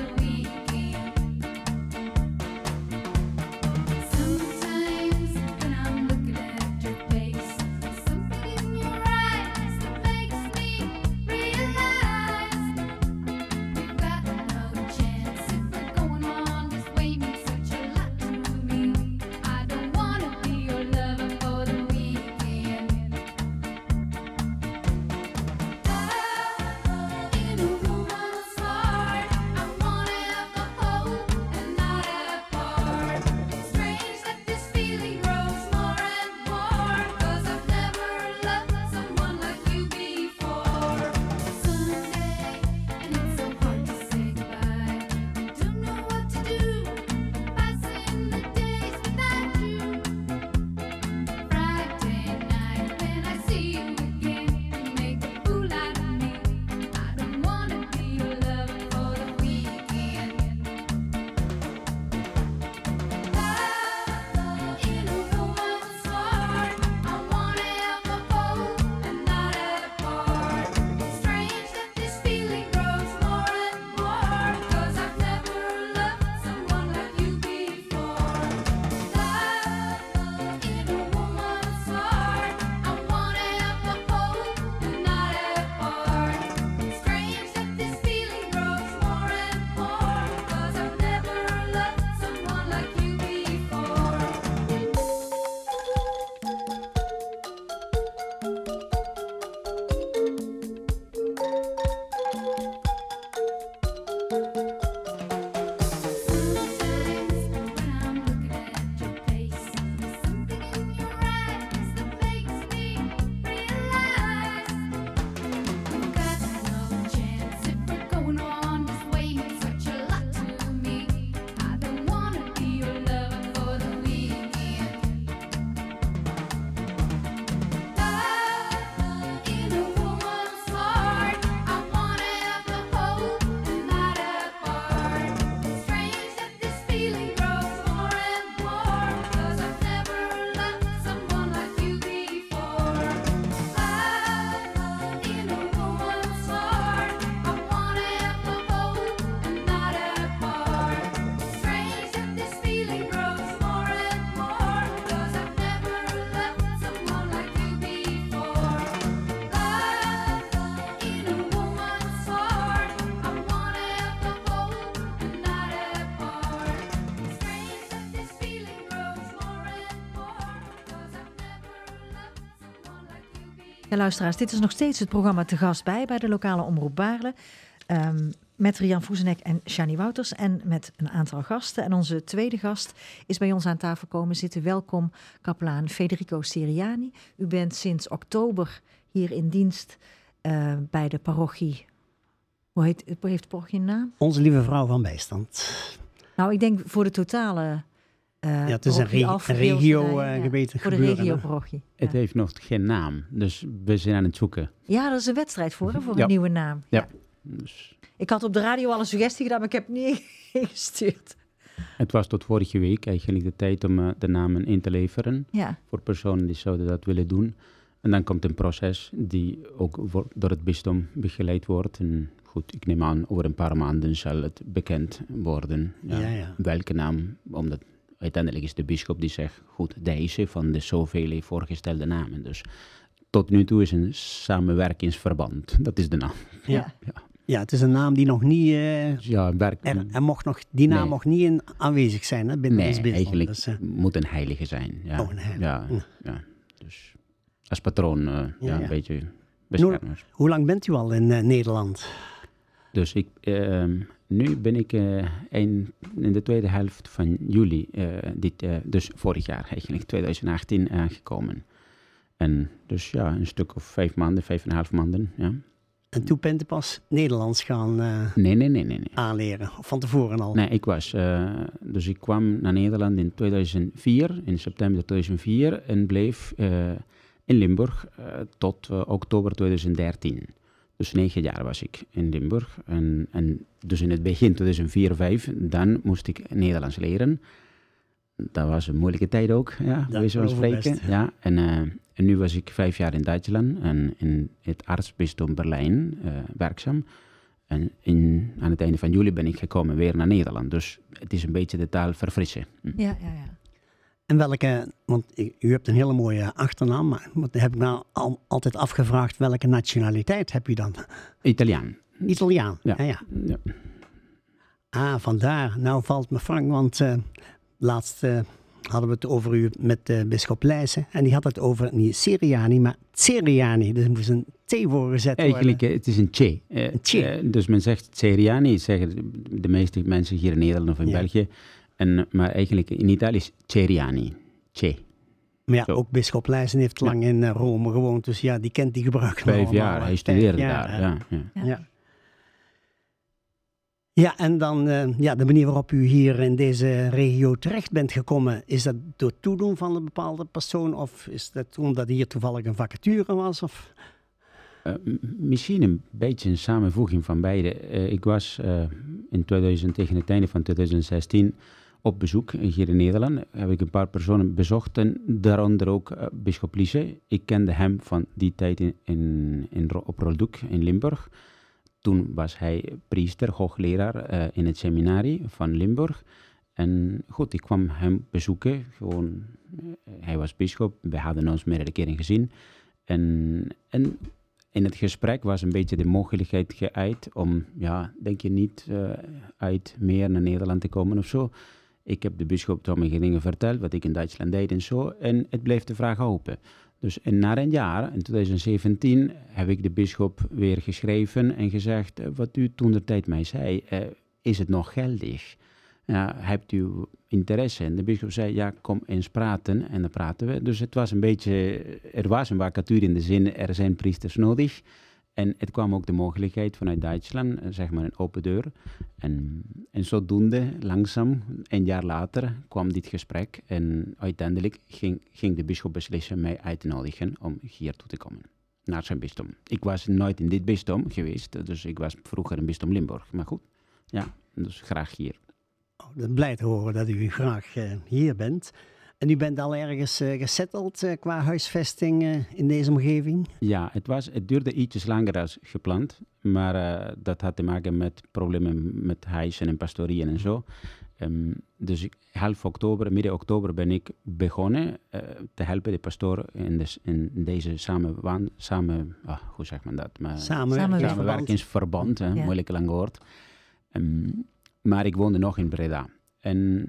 B: Ja, luisteraars, dit is nog steeds het programma Te Gast Bij bij de lokale omroep Baarle. Um, met Rian Voezenek en Shani Wouters en met een aantal gasten. En onze tweede gast is bij ons aan tafel komen zitten. Welkom, kapelaan Federico Seriani. U bent sinds oktober hier in dienst uh, bij de parochie. Hoe heet, heeft de parochie een naam?
C: Onze Lieve Vrouw van Bijstand.
B: Nou, ik denk voor de totale uh,
C: Ja, het is een,
B: parochie
C: re-
B: Alphen,
C: een regio
B: Beelsterij,
C: uh,
B: ja.
C: gebeten
B: Voor de
C: gebeuren. hè?
B: regio-parochie.
F: Het
B: Ja.
F: heeft nog geen naam, dus we zijn aan het zoeken.
B: ja, dat is een wedstrijd voor, hè, voor
F: Ja.
B: een nieuwe naam.
F: Ja. Dus
B: Ik had op de radio al een suggestie gedaan, maar ik heb het niet ingestuurd.
F: het was tot vorige week eigenlijk de tijd om uh, de namen in te leveren
B: Ja,
F: voor personen die zouden dat willen doen. En dan komt een proces die ook voor, door het bisdom begeleid wordt. En goed, ik neem aan, over een paar maanden zal het bekend worden. Ja,
C: Ja, ja.
F: Welke naam, omdat uiteindelijk is de bisschop die zegt, goed, deze van de zoveel voorgestelde namen. Dus tot nu toe is een samenwerkingsverband, dat is de naam.
B: ja.
C: Ja. Ja, het is een naam die nog niet... uh,
F: Dus ja, werk,
C: er, er mocht nog, die naam
F: Nee.
C: mocht niet in aanwezig zijn hè, binnen
F: nee,
C: ons bisdom.
F: eigenlijk
C: Dus, uh,
F: moet een heilige zijn. Ja.
C: Oh, een heilige.
F: Ja,
C: Ja.
F: ja. Dus als patroon uh, ja,
C: ja.
F: een beetje beschermers.
C: hoe lang bent u al in uh, Nederland?
F: Dus ik, uh, nu ben ik uh, een, in de tweede helft van juli, uh, dit, uh, dus vorig jaar eigenlijk, twintig achttien, aangekomen. En dus ja, een stuk of vijf maanden, vijf en een half maanden, ja.
C: En toen bent u pas Nederlands gaan uh,
F: Nee, nee, nee, nee. nee.
C: aanleren? Of van tevoren al?
F: Nee, ik was, uh, dus ik kwam naar Nederland in tweeduizend vier, in september tweeduizend vier, en bleef uh, in Limburg uh, tot uh, oktober tweeduizend dertien. Dus negen jaar was ik in Limburg. En, en dus in het begin tweeduizend vier, vijf, dan moest ik Nederlands leren. Dat was een moeilijke tijd ook, ja, bij zo'n
C: geloof ik
F: spreken.
C: best.
F: Ja, en, uh, en nu was ik vijf jaar in Duitsland en in het aartsbisdom Berlijn uh, werkzaam. En in, aan het einde van juli ben ik gekomen weer naar Nederland. Dus het is een beetje de taal verfrissen. Hm.
B: Ja, ja, ja.
C: En welke, want u u hebt een hele mooie achternaam, maar wat heb ik nou al, altijd afgevraagd, welke nationaliteit heb u dan?
F: Italiaan.
C: Italiaan, ja.
F: Ja.
C: ja.
F: Ja.
C: Ah, vandaar. Nou valt me Frank, want uh, laatst uh, hadden we het over u met uh, bisschop Leijsen. En die had het over niet Seriani, maar Ceriani. Dus er moest een T voor gezet worden.
F: Eigenlijk, eh, het is een che. Eh,
C: Een che.
F: eh, dus men zegt Ceriani, zeggen de meeste mensen hier in Nederland of in
C: Ja.
F: België. En, maar eigenlijk in Italië is Ceriani. Che.
C: Maar ja,
F: Zo.
C: ook bisschop Leijsen heeft
F: Ja.
C: lang in uh, Rome gewoond. Dus ja, die kent die gebruiken
F: Vijf
C: allemaal,
F: jaar,
C: hè.
F: hij studeerde
C: Vijf jaar,
F: daar.
C: hè.
F: Ja, ja.
B: Ja.
C: Ja. Ja, en dan uh, ja, de manier waarop u hier in deze regio terecht bent gekomen, is dat door toedoen van een bepaalde persoon of is dat omdat hier toevallig een vacature was? Of?
F: Uh, m- misschien een beetje een samenvoeging van beide. Uh, ik was uh, in tweeduizend, tegen het einde van tweeduizend zestien op bezoek hier in Nederland. Heb ik een paar personen bezocht en daaronder ook uh, bisschop Liese. Ik kende hem van die tijd in, in, in, Ro- op Roldoek in Limburg. Toen was hij priester, hoogleraar uh, in het seminarie van Limburg. En goed, ik kwam hem bezoeken. Gewoon, uh, hij was bisschop, we hadden ons meerdere keren gezien. En, en in het gesprek was een beetje de mogelijkheid geuit om, ja, denk je niet uh, uit meer naar Nederland te komen of zo. Ik heb de bisschop sommige dingen verteld, wat ik in Duitsland deed en zo. En het bleef de vraag open. Dus en na een jaar, in twintig zeventien, heb ik de bisschop weer geschreven en gezegd, uh, wat u toen de tijd mij zei, uh, is het nog geldig? Ja, hebt u interesse? En de bisschop zei, ja, kom eens praten. En dan praten we. Dus het was een beetje, er was een vacature in de zin, er zijn priesters nodig. En het kwam ook de mogelijkheid vanuit Duitsland, zeg maar een open deur. En, en zodoende, langzaam, een jaar later, kwam dit gesprek. En uiteindelijk ging, ging de bisschop beslissen mij uit te nodigen om hier toe te komen. Naar zijn bisdom. Ik was nooit in dit bisdom geweest, dus ik was vroeger in bisdom Limburg. Maar goed, ja, dus graag hier.
C: Oh, ik ben blij te horen dat u graag uh, hier bent. En u bent al ergens uh, gesetteld uh, qua huisvesting uh, in deze omgeving?
F: Ja, het, was, het duurde ietsjes langer dan gepland, maar uh, dat had te maken met problemen met huizen en pastorieën en zo. Um, dus ik, half oktober, midden oktober ben ik begonnen uh, te helpen de pastoor in, de, in deze samen, samen oh, hoe zegt men dat? Maar,
C: Samenwerking.
F: samenwerkingsverband, hè,
B: Ja.
F: moeilijk lang woord. Um, maar ik woonde nog in Breda. En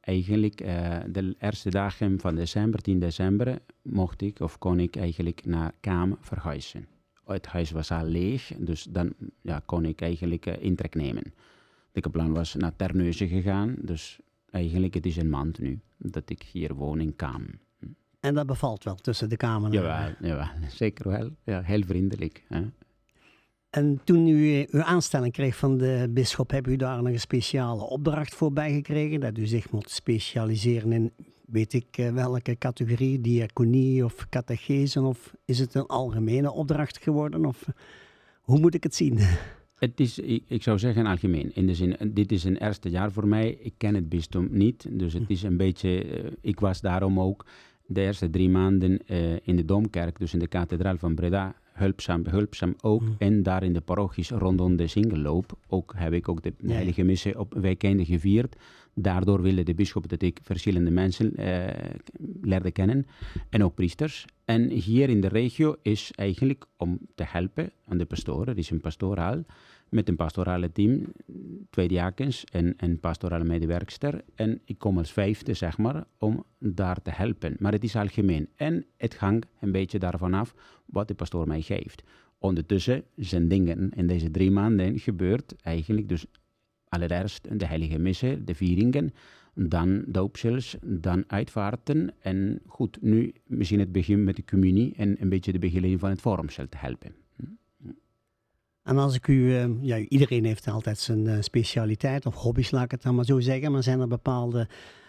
F: eigenlijk uh, de eerste dagen van december, tien december, mocht ik of kon ik eigenlijk naar Kamer verhuizen. Het huis was al leeg, dus dan ja, kon ik eigenlijk uh, intrek nemen. Het plan was naar Terneuzen gegaan, dus eigenlijk het is een maand nu dat ik hier woon in Kamer.
C: En dat bevalt wel tussen de kamers.
F: Jawel, jawel, zeker wel. Ja, heel vriendelijk. Hè?
C: En toen u uw aanstelling kreeg van de bisschop, heb u daar nog een speciale opdracht voor bijgekregen? Dat u zich moet specialiseren in, weet ik welke categorie, diaconie of catechese? Of is het een algemene opdracht geworden? Of hoe moet ik het zien?
F: Het is, ik, ik zou zeggen algemeen. In de zin, dit is een eerste jaar voor mij. Ik ken het bisdom niet, dus het is een beetje, uh, ik was daarom ook de eerste drie maanden uh, in de Domkerk, dus in de kathedraal van Breda, hulpzaam, behulpzaam ook. Mm. En daar in de parochies rondom de Singelloop, ook heb ik ook de
C: ja.
F: heilige missen op weekenden gevierd. Daardoor wilde de bisschop dat ik verschillende mensen uh, leerde kennen en ook priesters. En hier in de regio is eigenlijk om te helpen aan de pastoren, er is een pastoraal, met een pastorale team, twee diakens en een pastorale medewerkster. En ik kom als vijfde, zeg maar, om daar te helpen. Maar het is algemeen. En het hangt een beetje daarvan af wat de pastoor mij geeft. Ondertussen zijn dingen in deze drie maanden gebeurd. Eigenlijk dus allereerst de heilige missen, de vieringen, dan doopsels, dan uitvaarten. En goed, nu misschien het begin met de communie en een beetje de begeleiding van het vormsel te helpen.
C: En als ik u, uh, ja, iedereen heeft altijd zijn uh, specialiteit of hobby's, laat ik het dan maar zo zeggen. Maar zijn er bepaalde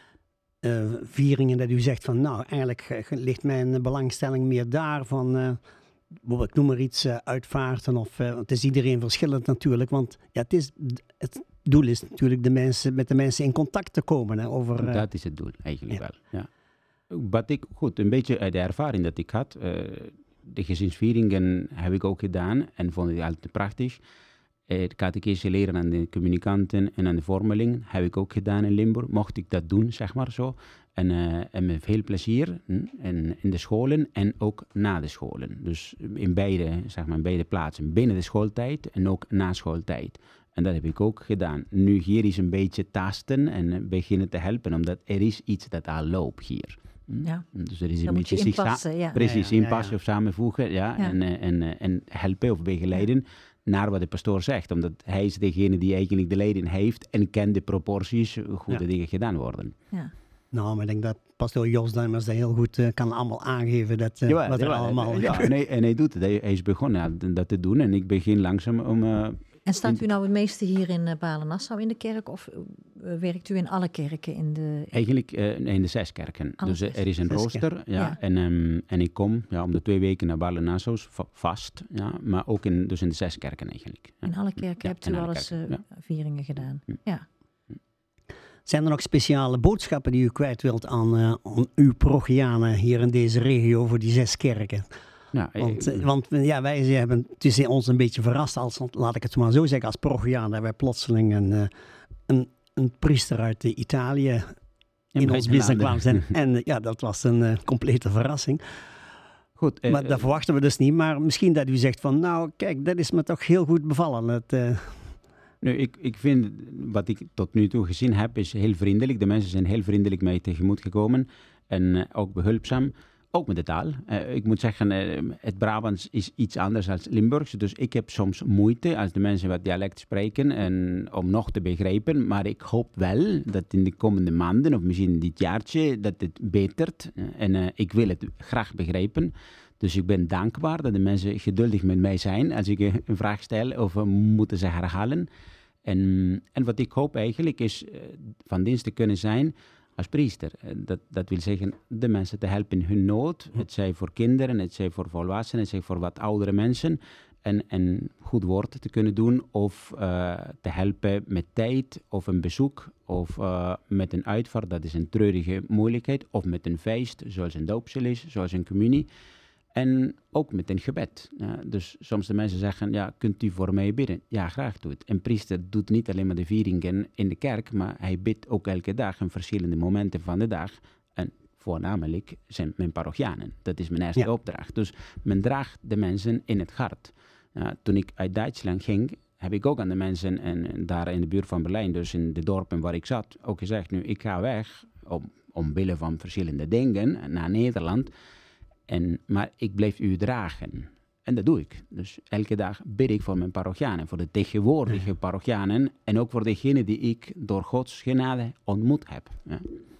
C: uh, vieringen dat u zegt van, nou, eigenlijk uh, ligt mijn belangstelling meer daar van, uh, bijvoorbeeld, ik noem maar iets, uh, uitvaarten of, uh, het is iedereen verschillend natuurlijk. Want ja, het, is, het doel is natuurlijk de mensen, met de mensen in contact te komen. Hè, over, uh,
F: dat is het doel, eigenlijk ja. wel, ja. Wat ik, goed, een beetje uit de ervaring dat ik had, uh, de gezinsvieringen heb ik ook gedaan en vond ik altijd prachtig. De catechese leren aan de communicanten en aan de vormeling heb ik ook gedaan in Limburg. Mocht ik dat doen, zeg maar zo. En, uh, en met veel plezier hm, en in de scholen en ook na de scholen. Dus in beide, zeg maar, in beide plaatsen. Binnen de schooltijd en ook na schooltijd. En dat heb ik ook gedaan. Nu hier is een beetje tasten en beginnen te helpen, omdat er is iets dat al loopt hier.
B: Ja.
F: Dus er is een
B: Dan
F: beetje
B: moet je
F: zich
B: inpassen, ja.
F: precies
C: Ja, ja,
F: inpassen
C: ja, ja.
F: of samenvoegen ja,
B: Ja.
F: En, en, en helpen of begeleiden naar wat de pastoor zegt. Omdat hij is degene die eigenlijk de leiding heeft en kent de proporties hoe
C: Ja.
F: de dingen gedaan worden.
B: Ja.
C: Nou, maar ik denk dat pastoor Jos Duimers dat heel goed uh, kan allemaal aangeven dat, uh,
F: Jawel,
C: wat er
F: jawel,
C: allemaal
F: ja,
C: gebeurt.
F: en, hij, en hij doet het. Hij, hij is begonnen ja, dat te doen en ik begin langzaam om... Uh,
B: En staat u nou het meeste hier in uh, Balen-Nassau in de kerk of uh, werkt u in alle kerken in de...
F: Eigenlijk uh, in de zes kerken.
B: Alle
F: dus uh,
B: zes.
F: er is een
C: Zes
F: rooster ja,
B: Ja.
F: En, um, en ik kom ja, om de twee weken naar Balen-Nassau va- vast. Ja, maar ook in, dus in de zes kerken eigenlijk. Ja.
B: In alle kerken
F: Ja,
B: hebt
F: in
B: u
F: alle
B: al eens uh,
F: kerken,
B: vieringen gedaan. Ja.
C: Zijn er nog speciale boodschappen die u kwijt wilt aan, uh, aan uw parochianen hier in deze regio voor die zes kerken?
F: Ja,
C: Want,
F: eh,
C: uh, want ja, wij hebben, het is ons een beetje verrast, als, laat ik het maar zo zeggen, als parochiaan, dat wij plotseling een, uh, een, een priester uit uh, Italië in ons midden kwamen zijn. En uh, ja, dat was een uh, complete verrassing.
F: Goed, eh,
C: Maar dat verwachten we dus niet. Maar misschien dat u zegt van, nou kijk, dat is me toch heel goed bevallen. Het, uh,
F: Nu, ik, ik vind, wat ik tot nu toe gezien heb, is heel vriendelijk. De mensen zijn heel vriendelijk mij tegemoet gekomen. En uh, ook behulpzaam. Ook met de taal. Uh, ik moet zeggen, uh, het Brabants is iets anders dan Limburgs. Dus ik heb soms moeite als de mensen wat dialect spreken en om nog te begrijpen. Maar ik hoop wel dat in de komende maanden, of misschien dit jaartje, dat het betert. Uh, en uh, ik wil het graag begrijpen. Dus ik ben dankbaar dat de mensen geduldig met mij zijn als ik een vraag stel of uh, moeten ze herhalen. En, en wat ik hoop eigenlijk is uh, van dienst te kunnen zijn als priester. Uh, dat, dat wil zeggen de mensen te helpen in hun nood. Het zij voor kinderen, het zij voor volwassenen, het zij voor wat oudere mensen. En een goed woord te kunnen doen of uh, te helpen met tijd of een bezoek of uh, met een uitvaart. Dat is een treurige moeilijkheid. Of met een feest zoals een doopsel is, zoals een communie. En ook met een gebed. Ja, dus soms de mensen zeggen, ja, kunt u voor mij bidden? Ja, graag doe het. Een priester doet niet alleen maar de vieringen in de kerk, maar hij bidt ook elke dag in verschillende momenten van de dag. En voornamelijk zijn mijn parochianen. Dat is mijn eerste
C: Ja.
F: opdracht. Dus men draagt de mensen in het hart. Ja, toen ik uit Duitsland ging, heb ik ook aan de mensen en, en daar in de buurt van Berlijn, dus in de dorpen waar ik zat, ook gezegd, nu ik ga weg, om, omwille van verschillende dingen naar Nederland. En, maar ik bleef u dragen. En dat doe ik. Dus elke dag bid ik voor mijn parochianen, voor de tegenwoordige parochianen en ook voor degenen die ik door Gods genade ontmoet heb. Ja,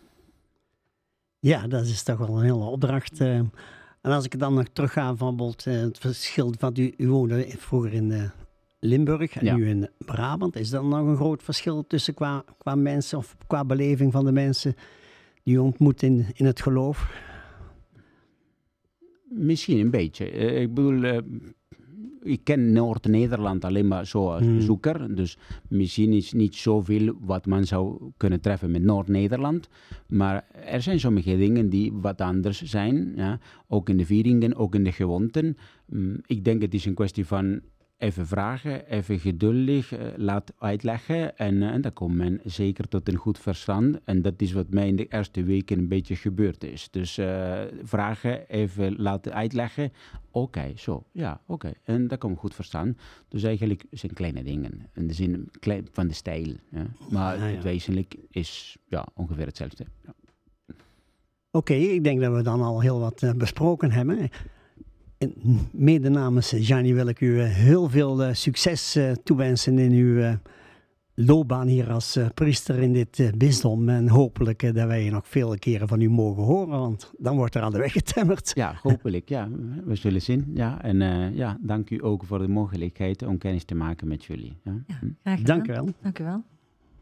C: Ja, dat is toch wel een hele opdracht. eh. En als ik dan nog terugga van bijvoorbeeld eh, het verschil van u, u woonde vroeger in eh, Limburg en
F: Ja.
C: nu in Brabant. Is er nog een groot verschil tussen qua, qua mensen of qua beleving van de mensen die u ontmoet in, in het geloof?
F: Misschien een beetje. Eh, ik bedoel, eh, ik ken Noord-Nederland alleen maar zo als
C: Hmm.
F: bezoeker. Dus misschien is niet zoveel wat man zou kunnen treffen met Noord-Nederland. Maar er zijn sommige dingen die wat anders zijn. Ja? Ook in de vieringen, ook in de gewoonten. Mm, ik denk het is een kwestie van even vragen, even geduldig, eh, laat uitleggen. En, eh, en dan komt men zeker tot een goed verstand. En dat is wat mij in de eerste weken een beetje gebeurd is. Dus eh, vragen, even laten uitleggen. Oké, zo, ja, oké. En dat komt goed verstaan. Dus eigenlijk zijn kleine dingen. In de zin klein, van de stijl. Ja. Maar
C: Ja, ja.
F: het wezenlijk is ja, ongeveer hetzelfde. Ja.
C: Oké, ik denk dat we dan al heel wat eh, besproken hebben. En mede namens Gianni wil ik u eh, heel veel eh, succes eh, toewensen in uw eh, loopbaan hier als eh, priester in dit eh, bisdom. En hopelijk eh, dat wij nog vele keren van u mogen horen, want dan wordt er aan de weg getemmerd.
F: Ja, hopelijk. Ja, we zullen zien. Ja, en eh, ja, dank u ook voor de mogelijkheid om kennis te maken met jullie. Ja.
B: Ja,
F: Hm.
B: graag gedaan.
C: Dank u wel.
B: Dank u wel.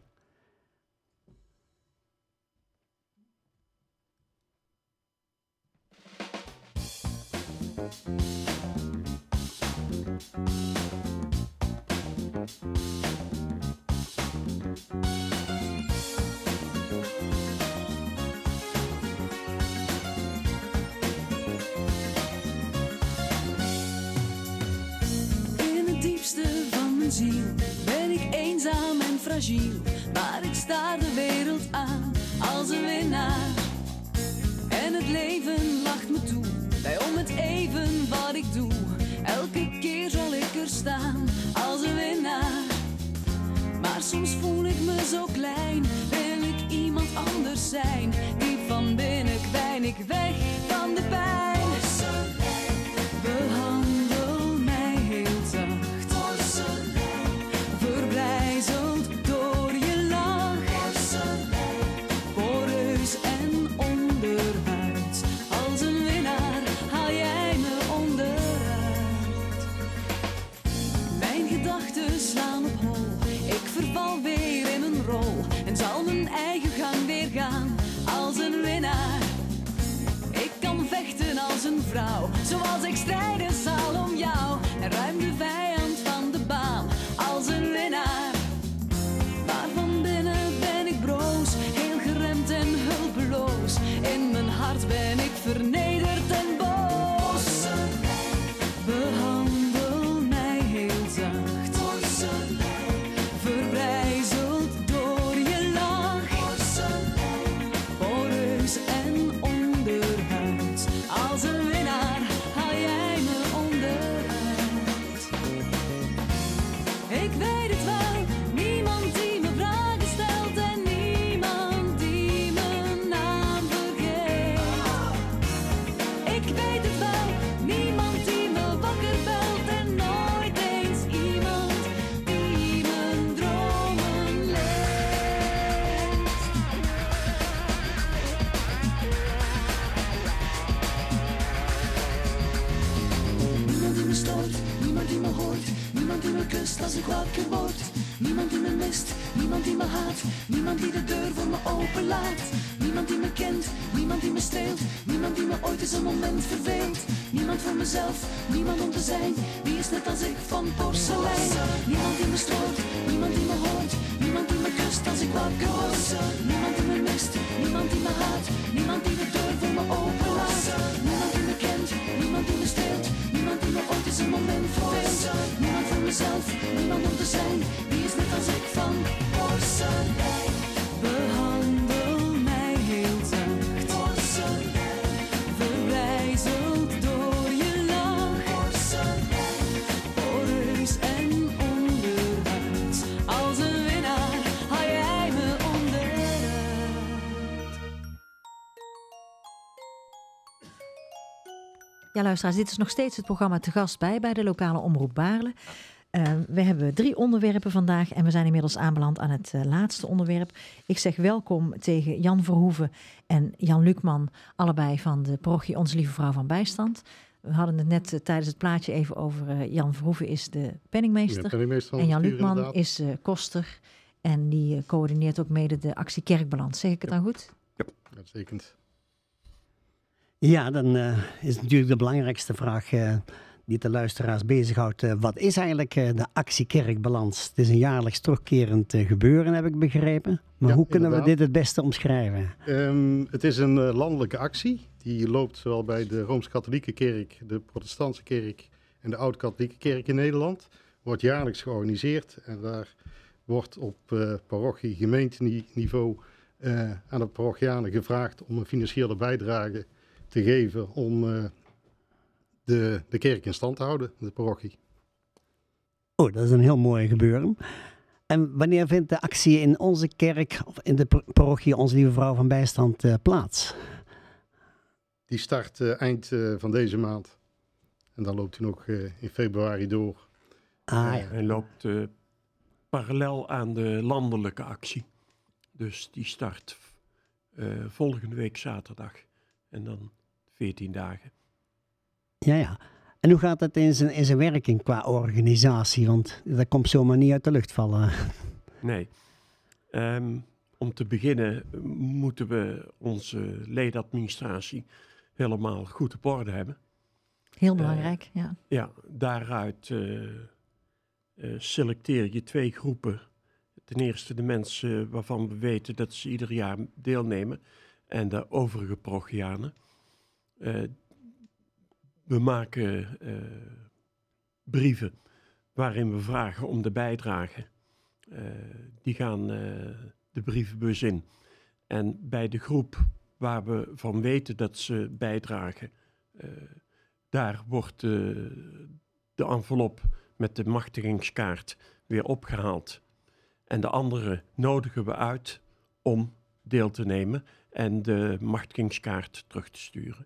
A: In het diepste van mijn ziel ben ik eenzaam en fragiel, maar ik sta de wereld aan als een winnaar. En het leven lacht me toe, bij om het even wat ik doe. Elke keer zal ik er staan als een winnaar. Maar soms voel ik me zo klein, wil ik iemand anders zijn. Diep van binnen kwijn ik weg van de pijn. Behandel mij heel zacht, verbrijzeld door je lach. Poreus en onderhuid, als een winnaar haal jij me onderuit. Mijn gedachten slaan op hol, ik verval weer in een rol en zal mijn eigen gang weer gaan als een winnaar. Ik kan vechten als een vrouw, zoals ik strijden zal om jou. En ruim de vijand van de baan als een winnaar. Maar van binnen ben ik broos, heel geremd en hulpeloos. In mijn hart ben ik vernederd en boos. Behandel mij heel zacht, verbrijzeld door je lach. Poreus en onderhuid, als een winnaar haal jij me onderuit. Ik weet het wel, niemand die me vragen stelt en niemand die mijn naam vergeet. Ik weet het wel, niemand die me wakker belt en nooit eens iemand die mijn dromen leest. Niemand die me stoort, niemand die me hoort, niemand die me kust als ik wakker word. Niemand die me mist, niemand die me haat, niemand die de deur voor me openlaat. Niemand die me kent, niemand die me streelt, niemand die me ooit eens een moment verveelt. Niemand voor mezelf, niemand om te zijn, die is net als ik van porselein. Niemand die me stoort, niemand die me hoort, niemand die me kust als ik wakker word. Niemand die me mist, niemand die me haat, niemand die de deur voor me openlaat. Niemand die me kent, niemand die me streelt, niemand die me ooit eens een moment verveelt. Niemand voor mezelf, niemand om te zijn, die is net als ik van porselein. Behandel mij heel zacht, verbrijzeld door je lach. Poreus en onderhuid, als een winnaar haal jij me onderuit.
B: Ja, luisteraars, dit is nog steeds het programma Te Gast Bij, bij de lokale omroep Baarle. Uh, we hebben drie onderwerpen vandaag en we zijn inmiddels aanbeland aan het uh, laatste onderwerp. Ik zeg welkom tegen Jan Verhoeven en Jan Lukman, allebei van de parochie Onze Lieve Vrouw van Bijstand. We hadden het net uh, tijdens het plaatje even over uh, Jan Verhoeven is de penningmeester.
G: Ja, penningmeester van
B: en Jan
G: het bestuur,
B: Lukman
G: inderdaad.
B: is uh, koster en die uh, coördineert ook mede de actie Kerkbalans. Zeg ik het
G: Ja.
B: dan goed?
G: Uitstekend.
C: Ja, dan uh, is natuurlijk de belangrijkste vraag uh, die de luisteraars bezighoudt. Uh, wat is eigenlijk uh, de actie Kerkbalans? Het is een jaarlijks terugkerend uh, gebeuren, heb ik begrepen. Maar
G: Ja,
C: hoe kunnen
G: inderdaad.
C: we dit het beste omschrijven?
G: Um, het is een uh, landelijke actie. Die loopt zowel bij de Rooms-Katholieke Kerk, de Protestantse Kerk en de Oud-Katholieke Kerk in Nederland. Wordt jaarlijks georganiseerd en daar wordt op uh, parochie gemeenteniveau uh, aan de parochianen gevraagd om een financiële bijdrage te geven om uh, de, de kerk in stand te houden, de parochie.
C: Oh, dat is een heel mooi gebeuren. En wanneer vindt de actie in onze kerk, of in de parochie Onze Lieve Vrouw van Bijstand, uh, plaats?
G: Die start uh, eind uh, van deze maand. En dan loopt hij nog uh, in februari door.
C: Ah, ja.
H: Hij loopt uh, parallel aan de landelijke actie. Dus die start uh, volgende week zaterdag. En dan veertien dagen.
C: Ja, ja. En hoe gaat het in zijn, in zijn werking qua organisatie? Want dat komt zomaar niet uit de lucht vallen.
H: Nee. Um, om te beginnen moeten we onze ledenadministratie helemaal goed op orde hebben.
B: Heel belangrijk, uh, ja.
H: Ja, daaruit uh, uh, selecteer je twee groepen. Ten eerste de mensen waarvan we weten dat ze ieder jaar deelnemen. En de overige parochianen. Uh, we maken uh, brieven waarin we vragen om de bijdrage. Uh, die gaan uh, de brievenbus in. En bij de groep waar we van weten dat ze bijdragen, uh, daar wordt uh, de envelop met de machtigingskaart weer opgehaald. En de andere nodigen we uit om deel te nemen en de machtigingskaart terug te sturen.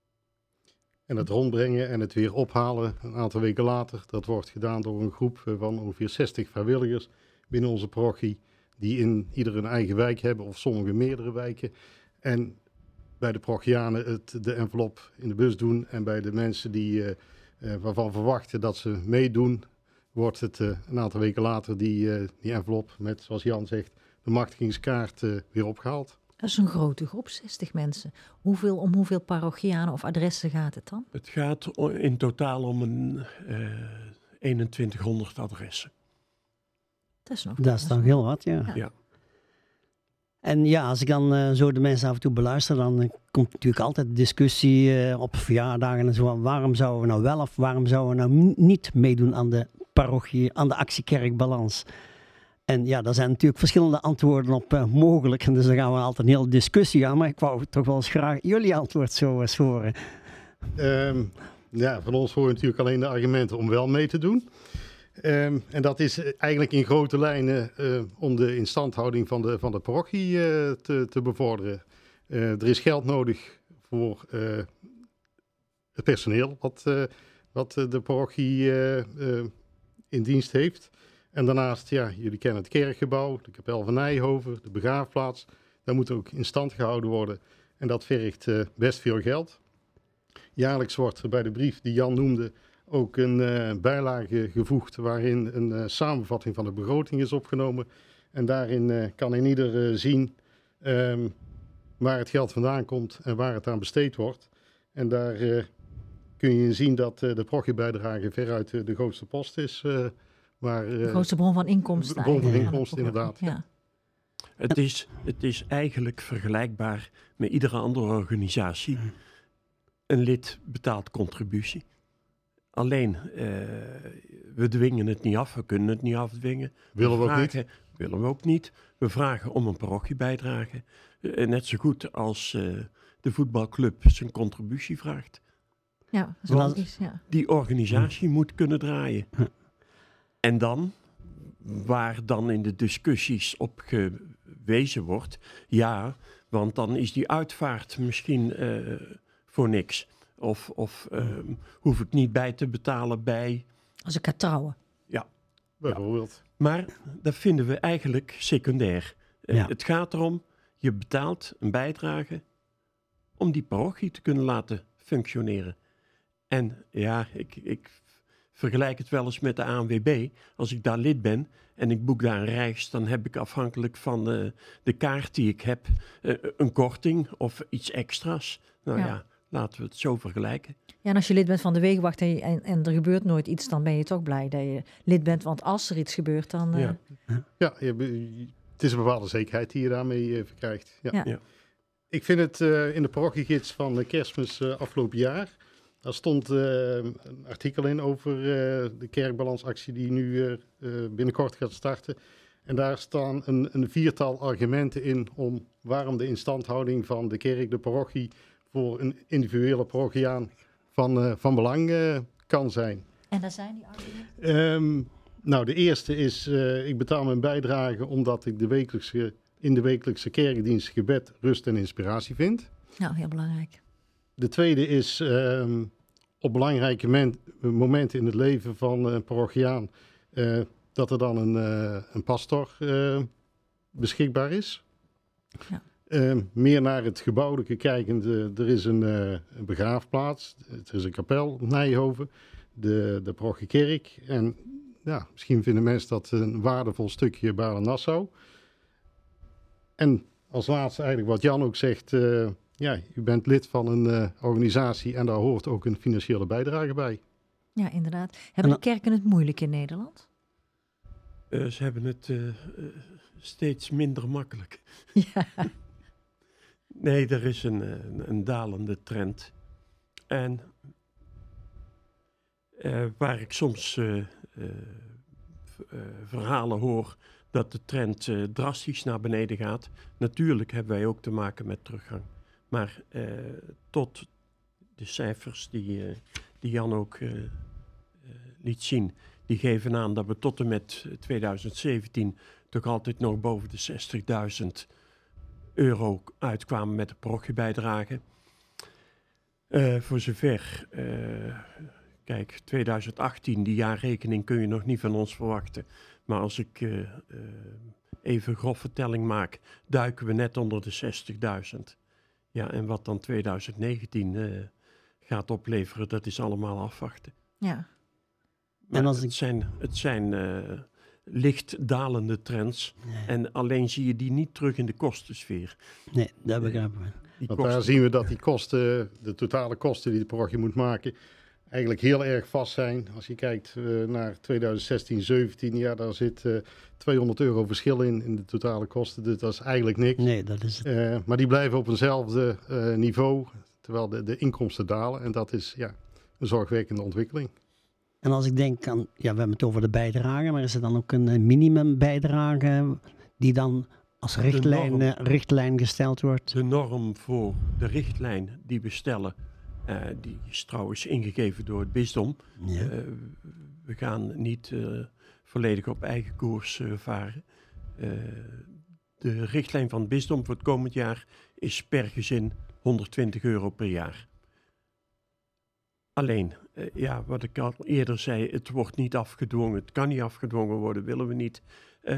G: En het rondbrengen en het weer ophalen een aantal weken later, dat wordt gedaan door een groep van ongeveer zestig vrijwilligers binnen onze parochie, die in ieder een eigen wijk hebben of sommige meerdere wijken. En bij de parochianen het, de envelop in de bus doen en bij de mensen die, uh, uh, waarvan verwachten dat ze meedoen, wordt het uh, een aantal weken later die, uh, die envelop met, zoals Jan zegt, de machtigingskaart uh, weer opgehaald.
B: Dat is een grote groep, zestig mensen. Hoeveel, om hoeveel parochianen of adressen gaat het dan?
H: Het gaat in totaal om een uh, eenentwintighonderd adressen.
B: Dat is nog
C: Dat is dan heel wat, ja.
B: Ja.
H: Ja.
C: En ja, als ik dan uh, zo de mensen af en toe beluister, dan uh, komt natuurlijk altijd de discussie uh, op verjaardagen en zo. Waarom zouden we nou wel of waarom zouden we nou m- niet meedoen aan de parochie, aan de actie Kerkbalans? En ja, daar zijn natuurlijk verschillende antwoorden op uh, mogelijk. En dus dan gaan we altijd een hele discussie aan. Maar ik wou toch wel eens graag jullie antwoord zo eens horen.
G: Um, ja, van ons horen natuurlijk alleen de argumenten om wel mee te doen. Um, en dat is eigenlijk in grote lijnen uh, om de instandhouding van de, van de parochie uh, te, te bevorderen. Uh, er is geld nodig voor uh, het personeel wat, uh, wat de parochie uh, uh, in dienst heeft. En daarnaast, ja, jullie kennen het kerkgebouw, de kapel van Nijhoven, de begraafplaats. Dat moet ook in stand gehouden worden en dat vergt uh, best veel geld. Jaarlijks wordt er bij de brief die Jan noemde ook een uh, bijlage gevoegd waarin een uh, samenvatting van de begroting is opgenomen. En daarin uh, kan in ieder uh, zien um, waar het geld vandaan komt en waar het aan besteed wordt. En daar uh, kun je zien dat uh, de parochiebijdrage veruit uh, de grootste post is. Uh, waar, uh,
B: De grootste bron van inkomsten.
G: bron van
B: eigenlijk,
G: inkomsten,
B: aan de parochie.
G: inderdaad.
B: Ja.
H: Het is, het is eigenlijk vergelijkbaar met iedere andere organisatie. Een lid betaalt contributie. Alleen, uh, we dwingen het niet af, we kunnen het niet afdwingen.
G: Willen we ook
H: vragen,
G: niet.
H: Willen we ook niet. We vragen om een parochiebijdrage. Uh, net zo goed als uh, de voetbalclub zijn contributie vraagt.
B: Ja, dat is
C: Want-
B: logisch, ja.
H: Die organisatie moet kunnen draaien. En dan, waar dan in de discussies op gewezen wordt, ja, want dan is die uitvaart misschien uh, voor niks. Of, of ehm, hoef ik niet bij te betalen bij.
B: Als ik ga trouwen.
G: Bijvoorbeeld.
H: Maar dat vinden we eigenlijk secundair. Eh,
C: Ja.
H: Het gaat erom, je betaalt een bijdrage om die parochie te kunnen laten functioneren. En ja, ik, ik vergelijk het wel eens met de A N W B. Als ik daar lid ben en ik boek daar een reis, dan heb ik afhankelijk van eh, de kaart die ik heb eh, een korting of iets extra's. Nou ja.
B: Ja.
H: laten we het zo vergelijken.
B: Ja, en als je lid bent van de Wegenwacht en, je- en, en er gebeurt nooit iets, dan ben je toch blij dat je lid bent. Want als er iets gebeurt, dan... eh,
H: Ja.
G: Ja, je, be- het is een bepaalde zekerheid die je daarmee eh, verkrijgt. Ja.
B: Ja.
H: Ja.
G: Ik vind het eh, in de parochiegids van de Kerstmis eh, afgelopen jaar. Daar stond eh, een artikel in over eh, de kerkbalansactie die nu eh, eh, binnenkort gaat starten. En daar staan een, een viertal argumenten in om waarom de instandhouding van de kerk, de parochie, voor een individuele parochiaan van, eh, van belang eh, kan zijn.
B: En daar zijn die argumenten.
G: Ehm, nou, de eerste is, eh, ik betaal mijn bijdrage omdat ik de wekelijkse, in de wekelijkse kerkdienst gebed, rust en inspiratie vind.
B: Nou, heel belangrijk.
G: De tweede is ehm, op belangrijke men- momenten in het leven van een parochiaan eh, dat er dan een, eh, een pastor eh, beschikbaar is.
B: Ja.
G: Ehm, meer naar het gebouwelijke kijkend, eh, er is een, eh, een begraafplaats, er is een kapel op Nijhoven, de, de parochiekerk. En ja, misschien vinden mensen dat een waardevol stukje Baren-Nassau. En als laatste eigenlijk wat Jan ook zegt, eh, ja, u bent lid van een eh, organisatie en daar hoort ook een financiële bijdrage bij.
B: Ja, inderdaad. Hebben de
C: En
B: kerken het moeilijk in Nederland?
H: Eh, ze hebben het eh, eh, steeds minder makkelijk.
B: Ja.
H: Nee, er is een, eh, een, een dalende trend. En eh, waar ik soms eh, eh, v- eh, verhalen hoor dat de trend eh, drastisch naar beneden gaat. Natuurlijk hebben wij ook te maken met teruggang. Maar eh, tot de cijfers die, eh, die Jan ook eh, eh, liet zien, die geven aan dat we tot en met twintig zeventien toch altijd nog boven de zestigduizend euro uitkwamen met de parochiebijdrage. Eh voor zover, eh, kijk, twintig achttien, die jaarrekening kun je nog niet van ons verwachten. Maar als ik eh, eh, even grove telling maak, duiken we net onder de zestigduizend. Ja, en wat dan twintig negentien eh, gaat opleveren, dat is allemaal afwachten.
B: Ja.
H: Maar
C: En als
H: het
C: ik-
H: zijn, het zijn eh, licht dalende trends. En alleen zie je die niet terug in de kostensfeer.
C: Nee, dat begrijpen we.
H: Die
G: Want daar
H: kosten-
G: zien we dat die kosten, de totale kosten die de parochie moet maken, eigenlijk heel erg vast zijn. Als je kijkt eh, naar twintig zestien zeventien, ja, daar zit eh, tweehonderd euro verschil in, in de totale kosten. Dus dat is eigenlijk niks.
C: Nee, dat is het.
G: Eh, maar die blijven op eenzelfde eh, niveau, terwijl de, de inkomsten dalen. En dat is ja, een zorgwekkende ontwikkeling.
C: En als ik denk aan, ja, we hebben het over de bijdrage, maar is er dan ook een eh, minimumbijdrage die dan als richtlijn,
H: norm.
C: eh, richtlijn gesteld wordt?
H: De norm voor de richtlijn die we stellen, eh, die is trouwens ingegeven door het bisdom.
C: Ja.
H: Eh, we gaan niet eh, volledig op eigen koers eh, varen. Eh, de richtlijn van het bisdom voor het komend jaar is per gezin honderdtwintig euro per jaar. Alleen, eh, ja, wat ik al eerder zei, het wordt niet afgedwongen. Het kan niet afgedwongen worden, willen we niet. Eh,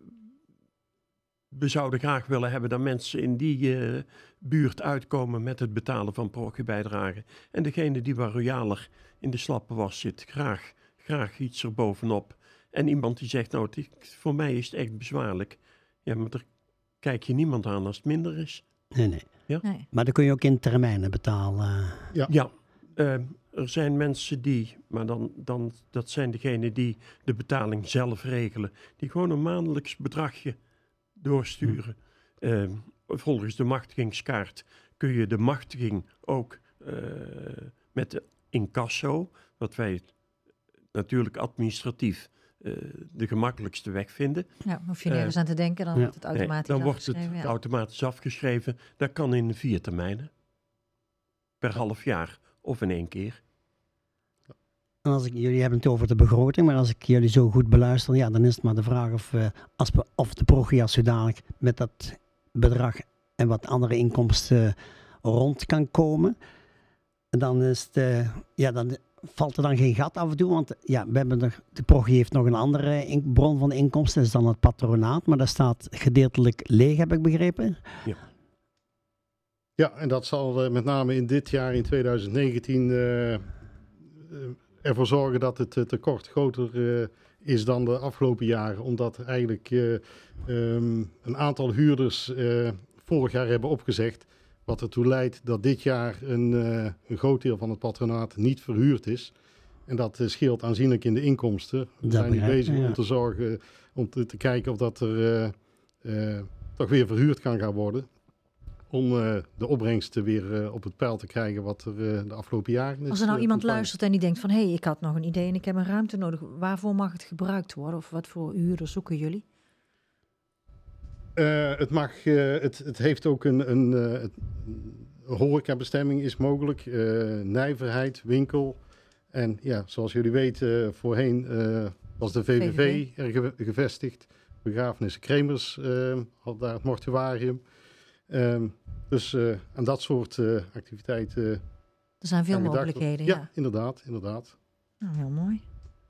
H: we zouden graag willen hebben dat mensen in die eh, buurt uitkomen met het betalen van parochiebijdragen. En degene die wat royaler in de slappe was zit, graag, graag iets erbovenop. En iemand die zegt, nou, het is- voor mij is het echt bezwaarlijk. Ja, maar er kijk je niemand aan als het minder is.
C: Nee, nee.
B: Nee.
C: Maar dan kun je ook in termijnen betalen.
H: Ja, eh, er zijn mensen die, maar dan, dan, dat zijn degenen die de betaling zelf regelen. Die gewoon een maandelijks bedragje doorsturen. Eh, volgens de machtigingskaart kun je de machtiging ook eh, met de incasso, wat wij natuurlijk administratief eh, de gemakkelijkste weg vinden.
B: Ja, hoef je
H: Eh,
B: nergens aan te denken, dan
C: ja.
B: wordt het
H: Nee,
B: automatisch
H: dan wordt het
B: afgeschreven, ja.
H: automatisch afgeschreven. Dat kan in vier termijnen. Per half jaar of in één keer.
C: En als ik, jullie hebben het over de begroting, maar als ik jullie zo goed beluister, ja, dan is het maar de vraag of, eh, als we, of de parochie als zodanig met dat bedrag en wat andere inkomsten rond kan komen. En dan is het, uh, ja, dan valt er dan geen gat af en toe, want ja, we hebben nog, de parochie heeft nog een andere in, bron van inkomsten, dat is dan het patronaat, maar dat staat gedeeltelijk leeg, heb ik begrepen.
H: Ja.
G: Ja, en dat zal uh, met name in dit jaar, in twintig negentien, uh, uh, ervoor zorgen dat het uh, tekort groter uh, is dan de afgelopen jaren. Omdat eigenlijk uh, um, een aantal huurders uh, vorig jaar hebben opgezegd. Wat ertoe leidt dat dit jaar een, uh, een groot deel van het patronaat niet verhuurd is. En dat uh, scheelt aanzienlijk in de inkomsten. We
C: Dat
G: zijn nu
C: begrijp ik,
G: bezig
C: ja.
G: om te zorgen, om te, te kijken of dat er uh, uh, toch weer verhuurd kan gaan worden. Om uh, de opbrengsten weer uh, op het peil te krijgen wat er uh, de afgelopen jaren is.
B: Als er nou
G: uh,
B: iemand
G: ontvangen.
B: luistert en die denkt van... hé, hey, ik had nog een idee en ik heb een ruimte nodig. Waarvoor mag het gebruikt worden? Of wat voor huurders zoeken jullie?
G: Uh, het, mag, uh, het, het heeft ook een, een, uh, het, een horecabestemming is mogelijk. Uh, nijverheid, winkel. En ja, zoals jullie weten, uh, voorheen uh, was de V V V,
B: V V V.
G: er ge- gevestigd. Begrafenissen Kremers uh, had daar het mortuarium. Um, dus uh, aan dat soort uh, activiteiten. Uh,
B: Er zijn veel
G: aan gedacht
B: mogelijkheden,
G: wordt.
B: ja.
G: Ja, inderdaad, inderdaad.
B: Nou, heel mooi.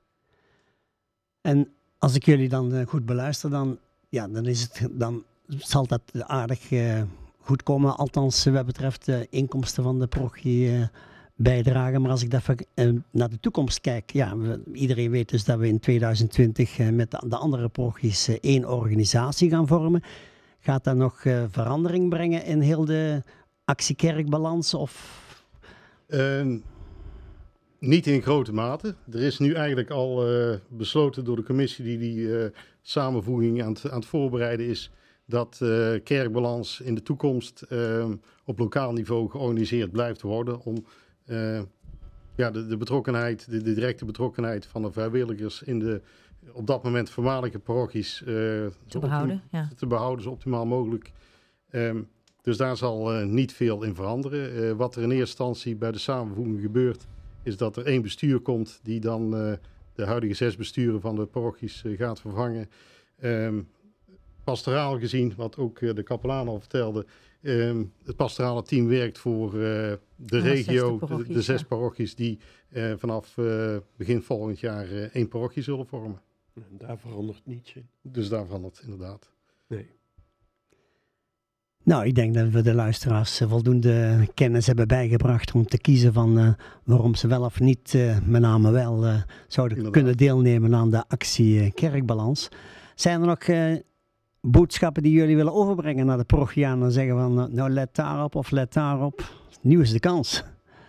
C: En als ik jullie dan uh, goed beluister, dan, ja, dan, is het, dan zal dat aardig uh, goed komen. Althans, uh, wat betreft de inkomsten van de parochie uh, bijdragen. Maar als ik even uh, naar de toekomst kijk, ja, we, iedereen weet dus dat we in twintig twintig uh, met de, de andere parochies uh, één organisatie gaan vormen. Gaat dat nog uh, verandering brengen in heel de actiekerkbalans? Of...
G: Uh, niet in grote mate. Er is nu eigenlijk al uh, besloten door de commissie die die uh, samenvoeging aan het, aan het voorbereiden is, dat uh, kerkbalans in de toekomst uh, op lokaal niveau georganiseerd blijft worden om uh, ja, de, de betrokkenheid, de, de directe betrokkenheid van de vrijwilligers in de op dat moment voormalige parochies uh,
B: Te behouden,
G: optim-
B: ja.
G: te behouden, zo optimaal mogelijk. Um, dus daar zal uh, niet veel in veranderen. Uh, wat er in eerste instantie bij de samenvoeging gebeurt, is dat er één bestuur komt die dan uh, de huidige zes besturen van de parochies uh, gaat vervangen. Um, pastoraal gezien, wat ook uh, de kapelaan al vertelde, um, het pastorale team werkt voor uh, de
B: Alle
G: regio,
B: zes de parochies,
G: de, de zes
B: ja.
G: parochies die uh, vanaf uh, begin volgend jaar uh, één parochie zullen vormen.
H: En daar verandert niets in.
G: Dus daar verandert inderdaad.
H: Nee.
C: Nou, ik denk dat we de luisteraars uh, voldoende kennis hebben bijgebracht om te kiezen van uh, waarom ze wel of niet, uh, met name wel, uh, zouden
G: Inderdaad.
C: kunnen deelnemen aan de actie uh, Kerkbalans. Zijn er nog uh, boodschappen die jullie willen overbrengen naar de parochianen en zeggen van, uh, nou let daarop of let daarop? Nu is de kans.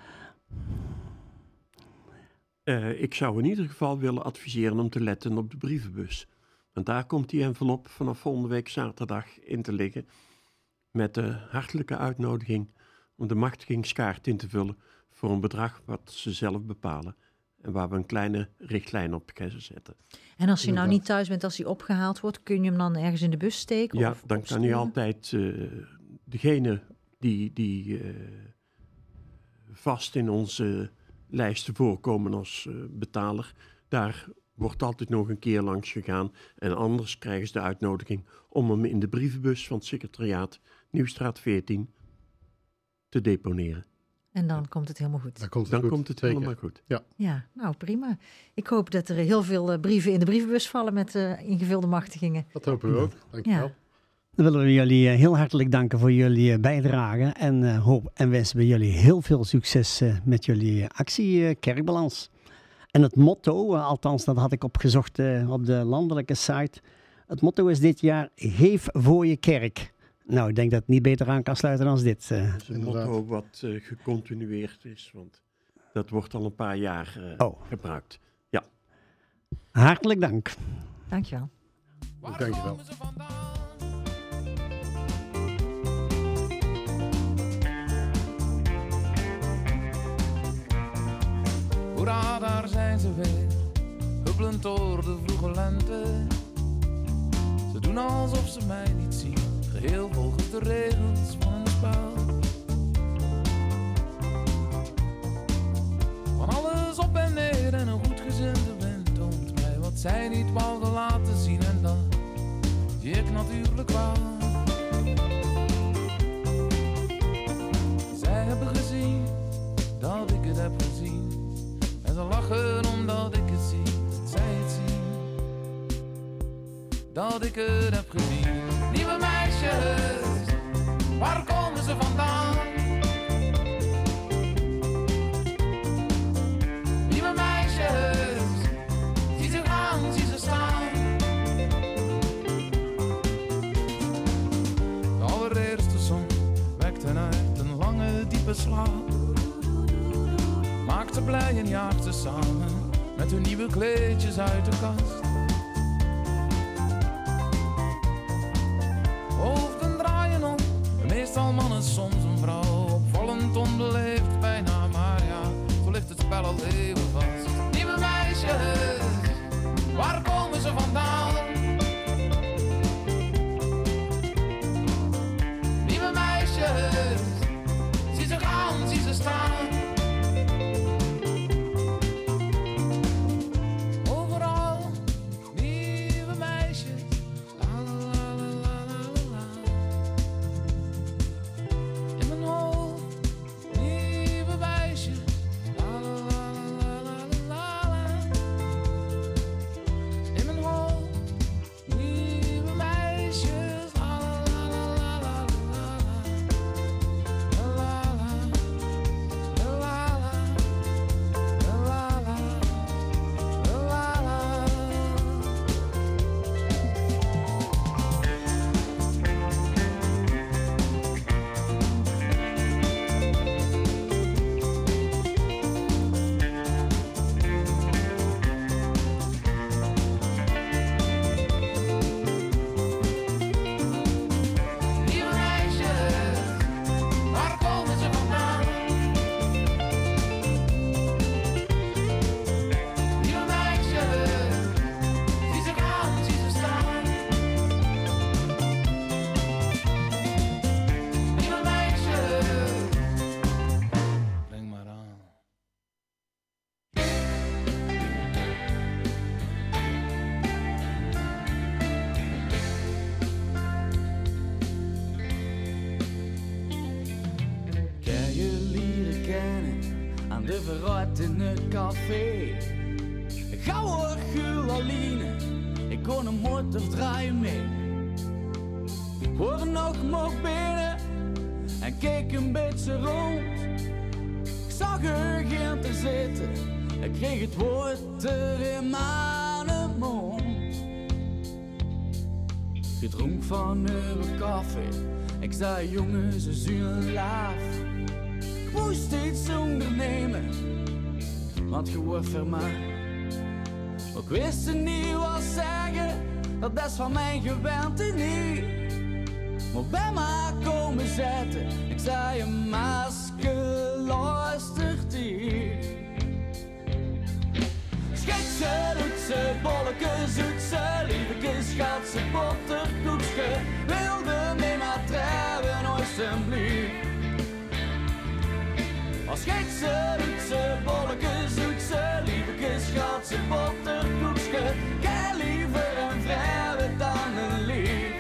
H: Uh, ik zou in ieder geval willen adviseren om te letten op de brievenbus. Want daar komt die envelop vanaf volgende week zaterdag in te liggen. Met de hartelijke uitnodiging om de machtigingskaart in te vullen voor een bedrag wat ze zelf bepalen. En waar we een kleine richtlijn op gaan zetten.
B: En als je nou
G: Inderdaad.
B: niet thuis bent, als hij opgehaald wordt, kun je hem dan ergens in de bus steken?
H: Ja,
B: of
H: dan kan u
B: opsturen?
H: altijd uh, degene die, die uh, vast in onze lijsten voorkomen als uh, betaler, daar wordt altijd nog een keer langs gegaan. En anders krijgen ze de uitnodiging om hem in de brievenbus van het secretariaat Nieuwstraat veertien te deponeren.
B: En dan komt het helemaal goed.
G: Dan komt het
H: Dan
G: goed.
H: komt het
G: Zeker.
H: helemaal goed.
B: Ja, nou prima. Ik hoop dat er heel veel uh, brieven in de brievenbus vallen met uh, ingevulde machtigingen.
G: Dat hopen we ook. Dankjewel.
B: Ja.
C: Dan willen we jullie uh, heel hartelijk danken voor jullie uh, bijdrage en, uh, hoop, en wensen we jullie heel veel succes uh, met jullie uh, actie uh, Kerkbalans. En het motto, uh, althans dat had ik opgezocht uh, op de landelijke site. Het motto is dit jaar, geef voor je kerk. Nou, ik denk dat het niet beter aan kan sluiten dan dit. Uh.
H: Dat is een
G: Inderdaad.
H: motto wat uh, gecontinueerd is, want dat wordt al een paar jaar uh,
C: Oh.
H: gebruikt.
C: Hartelijk dank.
B: Dankjewel.
G: Dankjewel.
I: Hoera, daar zijn ze weer, huppelend door de vroege lente. Ze doen alsof ze mij niet zien, geheel volgens de regels van een spel. Van alles op en neer en een goed gezinde wind toont mij wat zij niet wouden laten zien. En dat zie ik natuurlijk wel. Zij hebben gezien dat ze lachen omdat ik het zie, dat zij het zien, dat ik het heb gezien. Nieuwe meisjes, waar komen ze vandaan? Nieuwe meisjes, zie ze gaan, zie ze staan. De allereerste zon wekt hen uit een lange diepe slaap. Maakt ze blij en jaagt ze samen met hun nieuwe kleedjes uit de kast. Hoofden draaien om, meestal mannen, soms een vrouw. Opvallend onbeleefd bijna, maar ja, zo ligt het spel al eeuwen vast. Nieuwe meisjes, waar komen ze vandaan? Nieuwe meisjes, zie ze gaan, zie ze staan.
J: de verraad in het café. Gauwe gulaline, ik kon een motor draaien mee. Ik hoorde nog mocht binnen en keek een beetje rond. Ik zag er geen te zitten, ik kreeg het woord er in mijn mond. Je dronk van uw koffie, ik zei jongens, ze zijn laaf. Ik moest iets ondernemen, want je wordt vermaakt. Ik wist er niet wat zeggen, dat is van mijn gewente niet. Maar bij mij komen zetten, ik zei een masker luistert hier. Schetse, doetse, bolleke, zoetse, lieveke, schatse, botterkoekske. Wilde mee maar treven, alsjeblieft. Als schetse, doetse, bolleke, zoetse, lieveke, schatse, botterkoekske. Kijk liever een vrijwe dan een lief.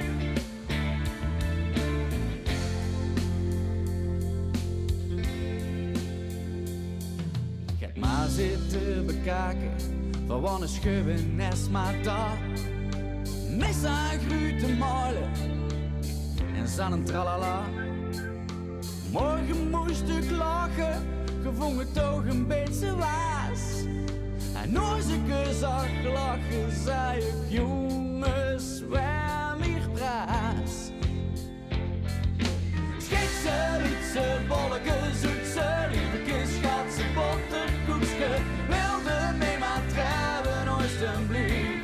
J: Maar zitten bekijken, van wanneer schubben is maar dat. Mis aan grote malen en zan een tralala. Morgen moest ik lachen, gevonden toch een beetje waas. En als ik er zag lachen, zei ik jongens, waar hier praat. Schitse, lietse, bolleke, zoetse, lieveke, schatse, botterkoekske. Wilde mee maar treven, alsjeblieft.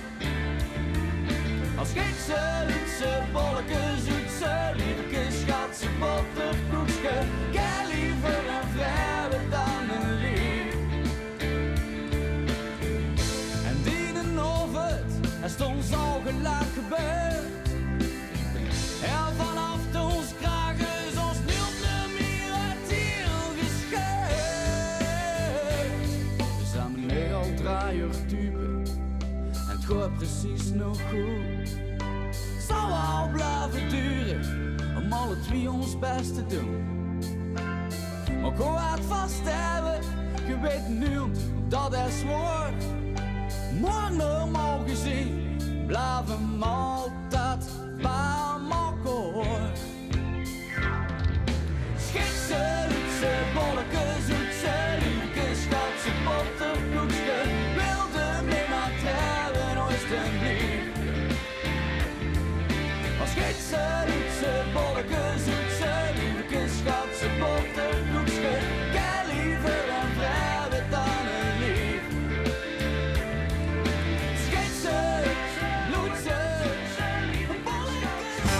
J: Als schitse, lietse, bolleke, zoetse, lieveke, schatse, botterkoekske. Kijk liever een vrijwe dan een lief. En die een het, er stond zo gelijk gebeurd. En vanaf ons kragen is ons niet meer uit hier gescheurd. We zijn meneer al draaier type en het gaat precies nog goed. Het zal al blijven duren om alle twee ons best te doen. Maar ik wou het vast hebben, je weet nu dat is zwaar. Maar normaal gezien blijven we altijd bij elkaar. Schikse, luxe, bolletjes, zoetse, liefjes, schatse, botterkoekske. Wilde mee maar trouwen, alsjeblieft. Als schikse, luxe, bolletjes, zoetse, liefjes, schatse, botterkoekske. Kijk liever een vrouw dan een lief. Schikse, luxe, bolletjes,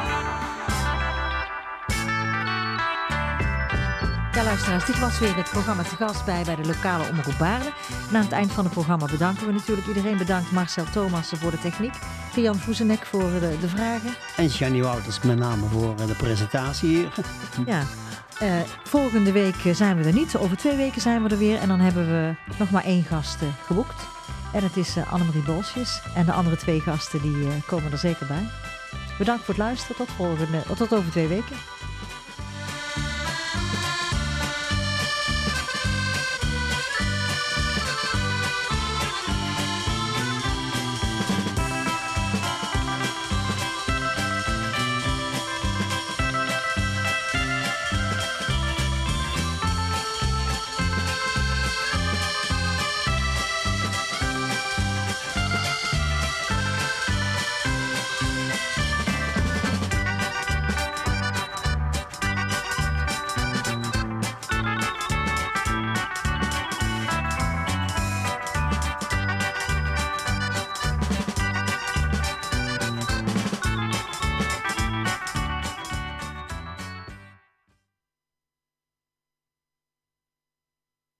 B: Ja, luisteraars, dit was weer het programma Te Gast bij bij de lokale Omroep Baarle. En aan het eind van het programma bedanken we natuurlijk iedereen. Bedankt Marcel Thomassen voor de techniek, Rian Voezenek voor de, de vragen.
C: En Jannie Wouters met name voor de presentatie hier.
B: Ja, uh, volgende week zijn we er niet. Over twee weken zijn we er weer en dan hebben we nog maar één gast uh, geboekt. En het is uh, Annemarie Bolsjes. En de andere twee gasten die uh, komen er zeker bij. Bedankt voor het luisteren. Tot, volgende, tot over twee weken.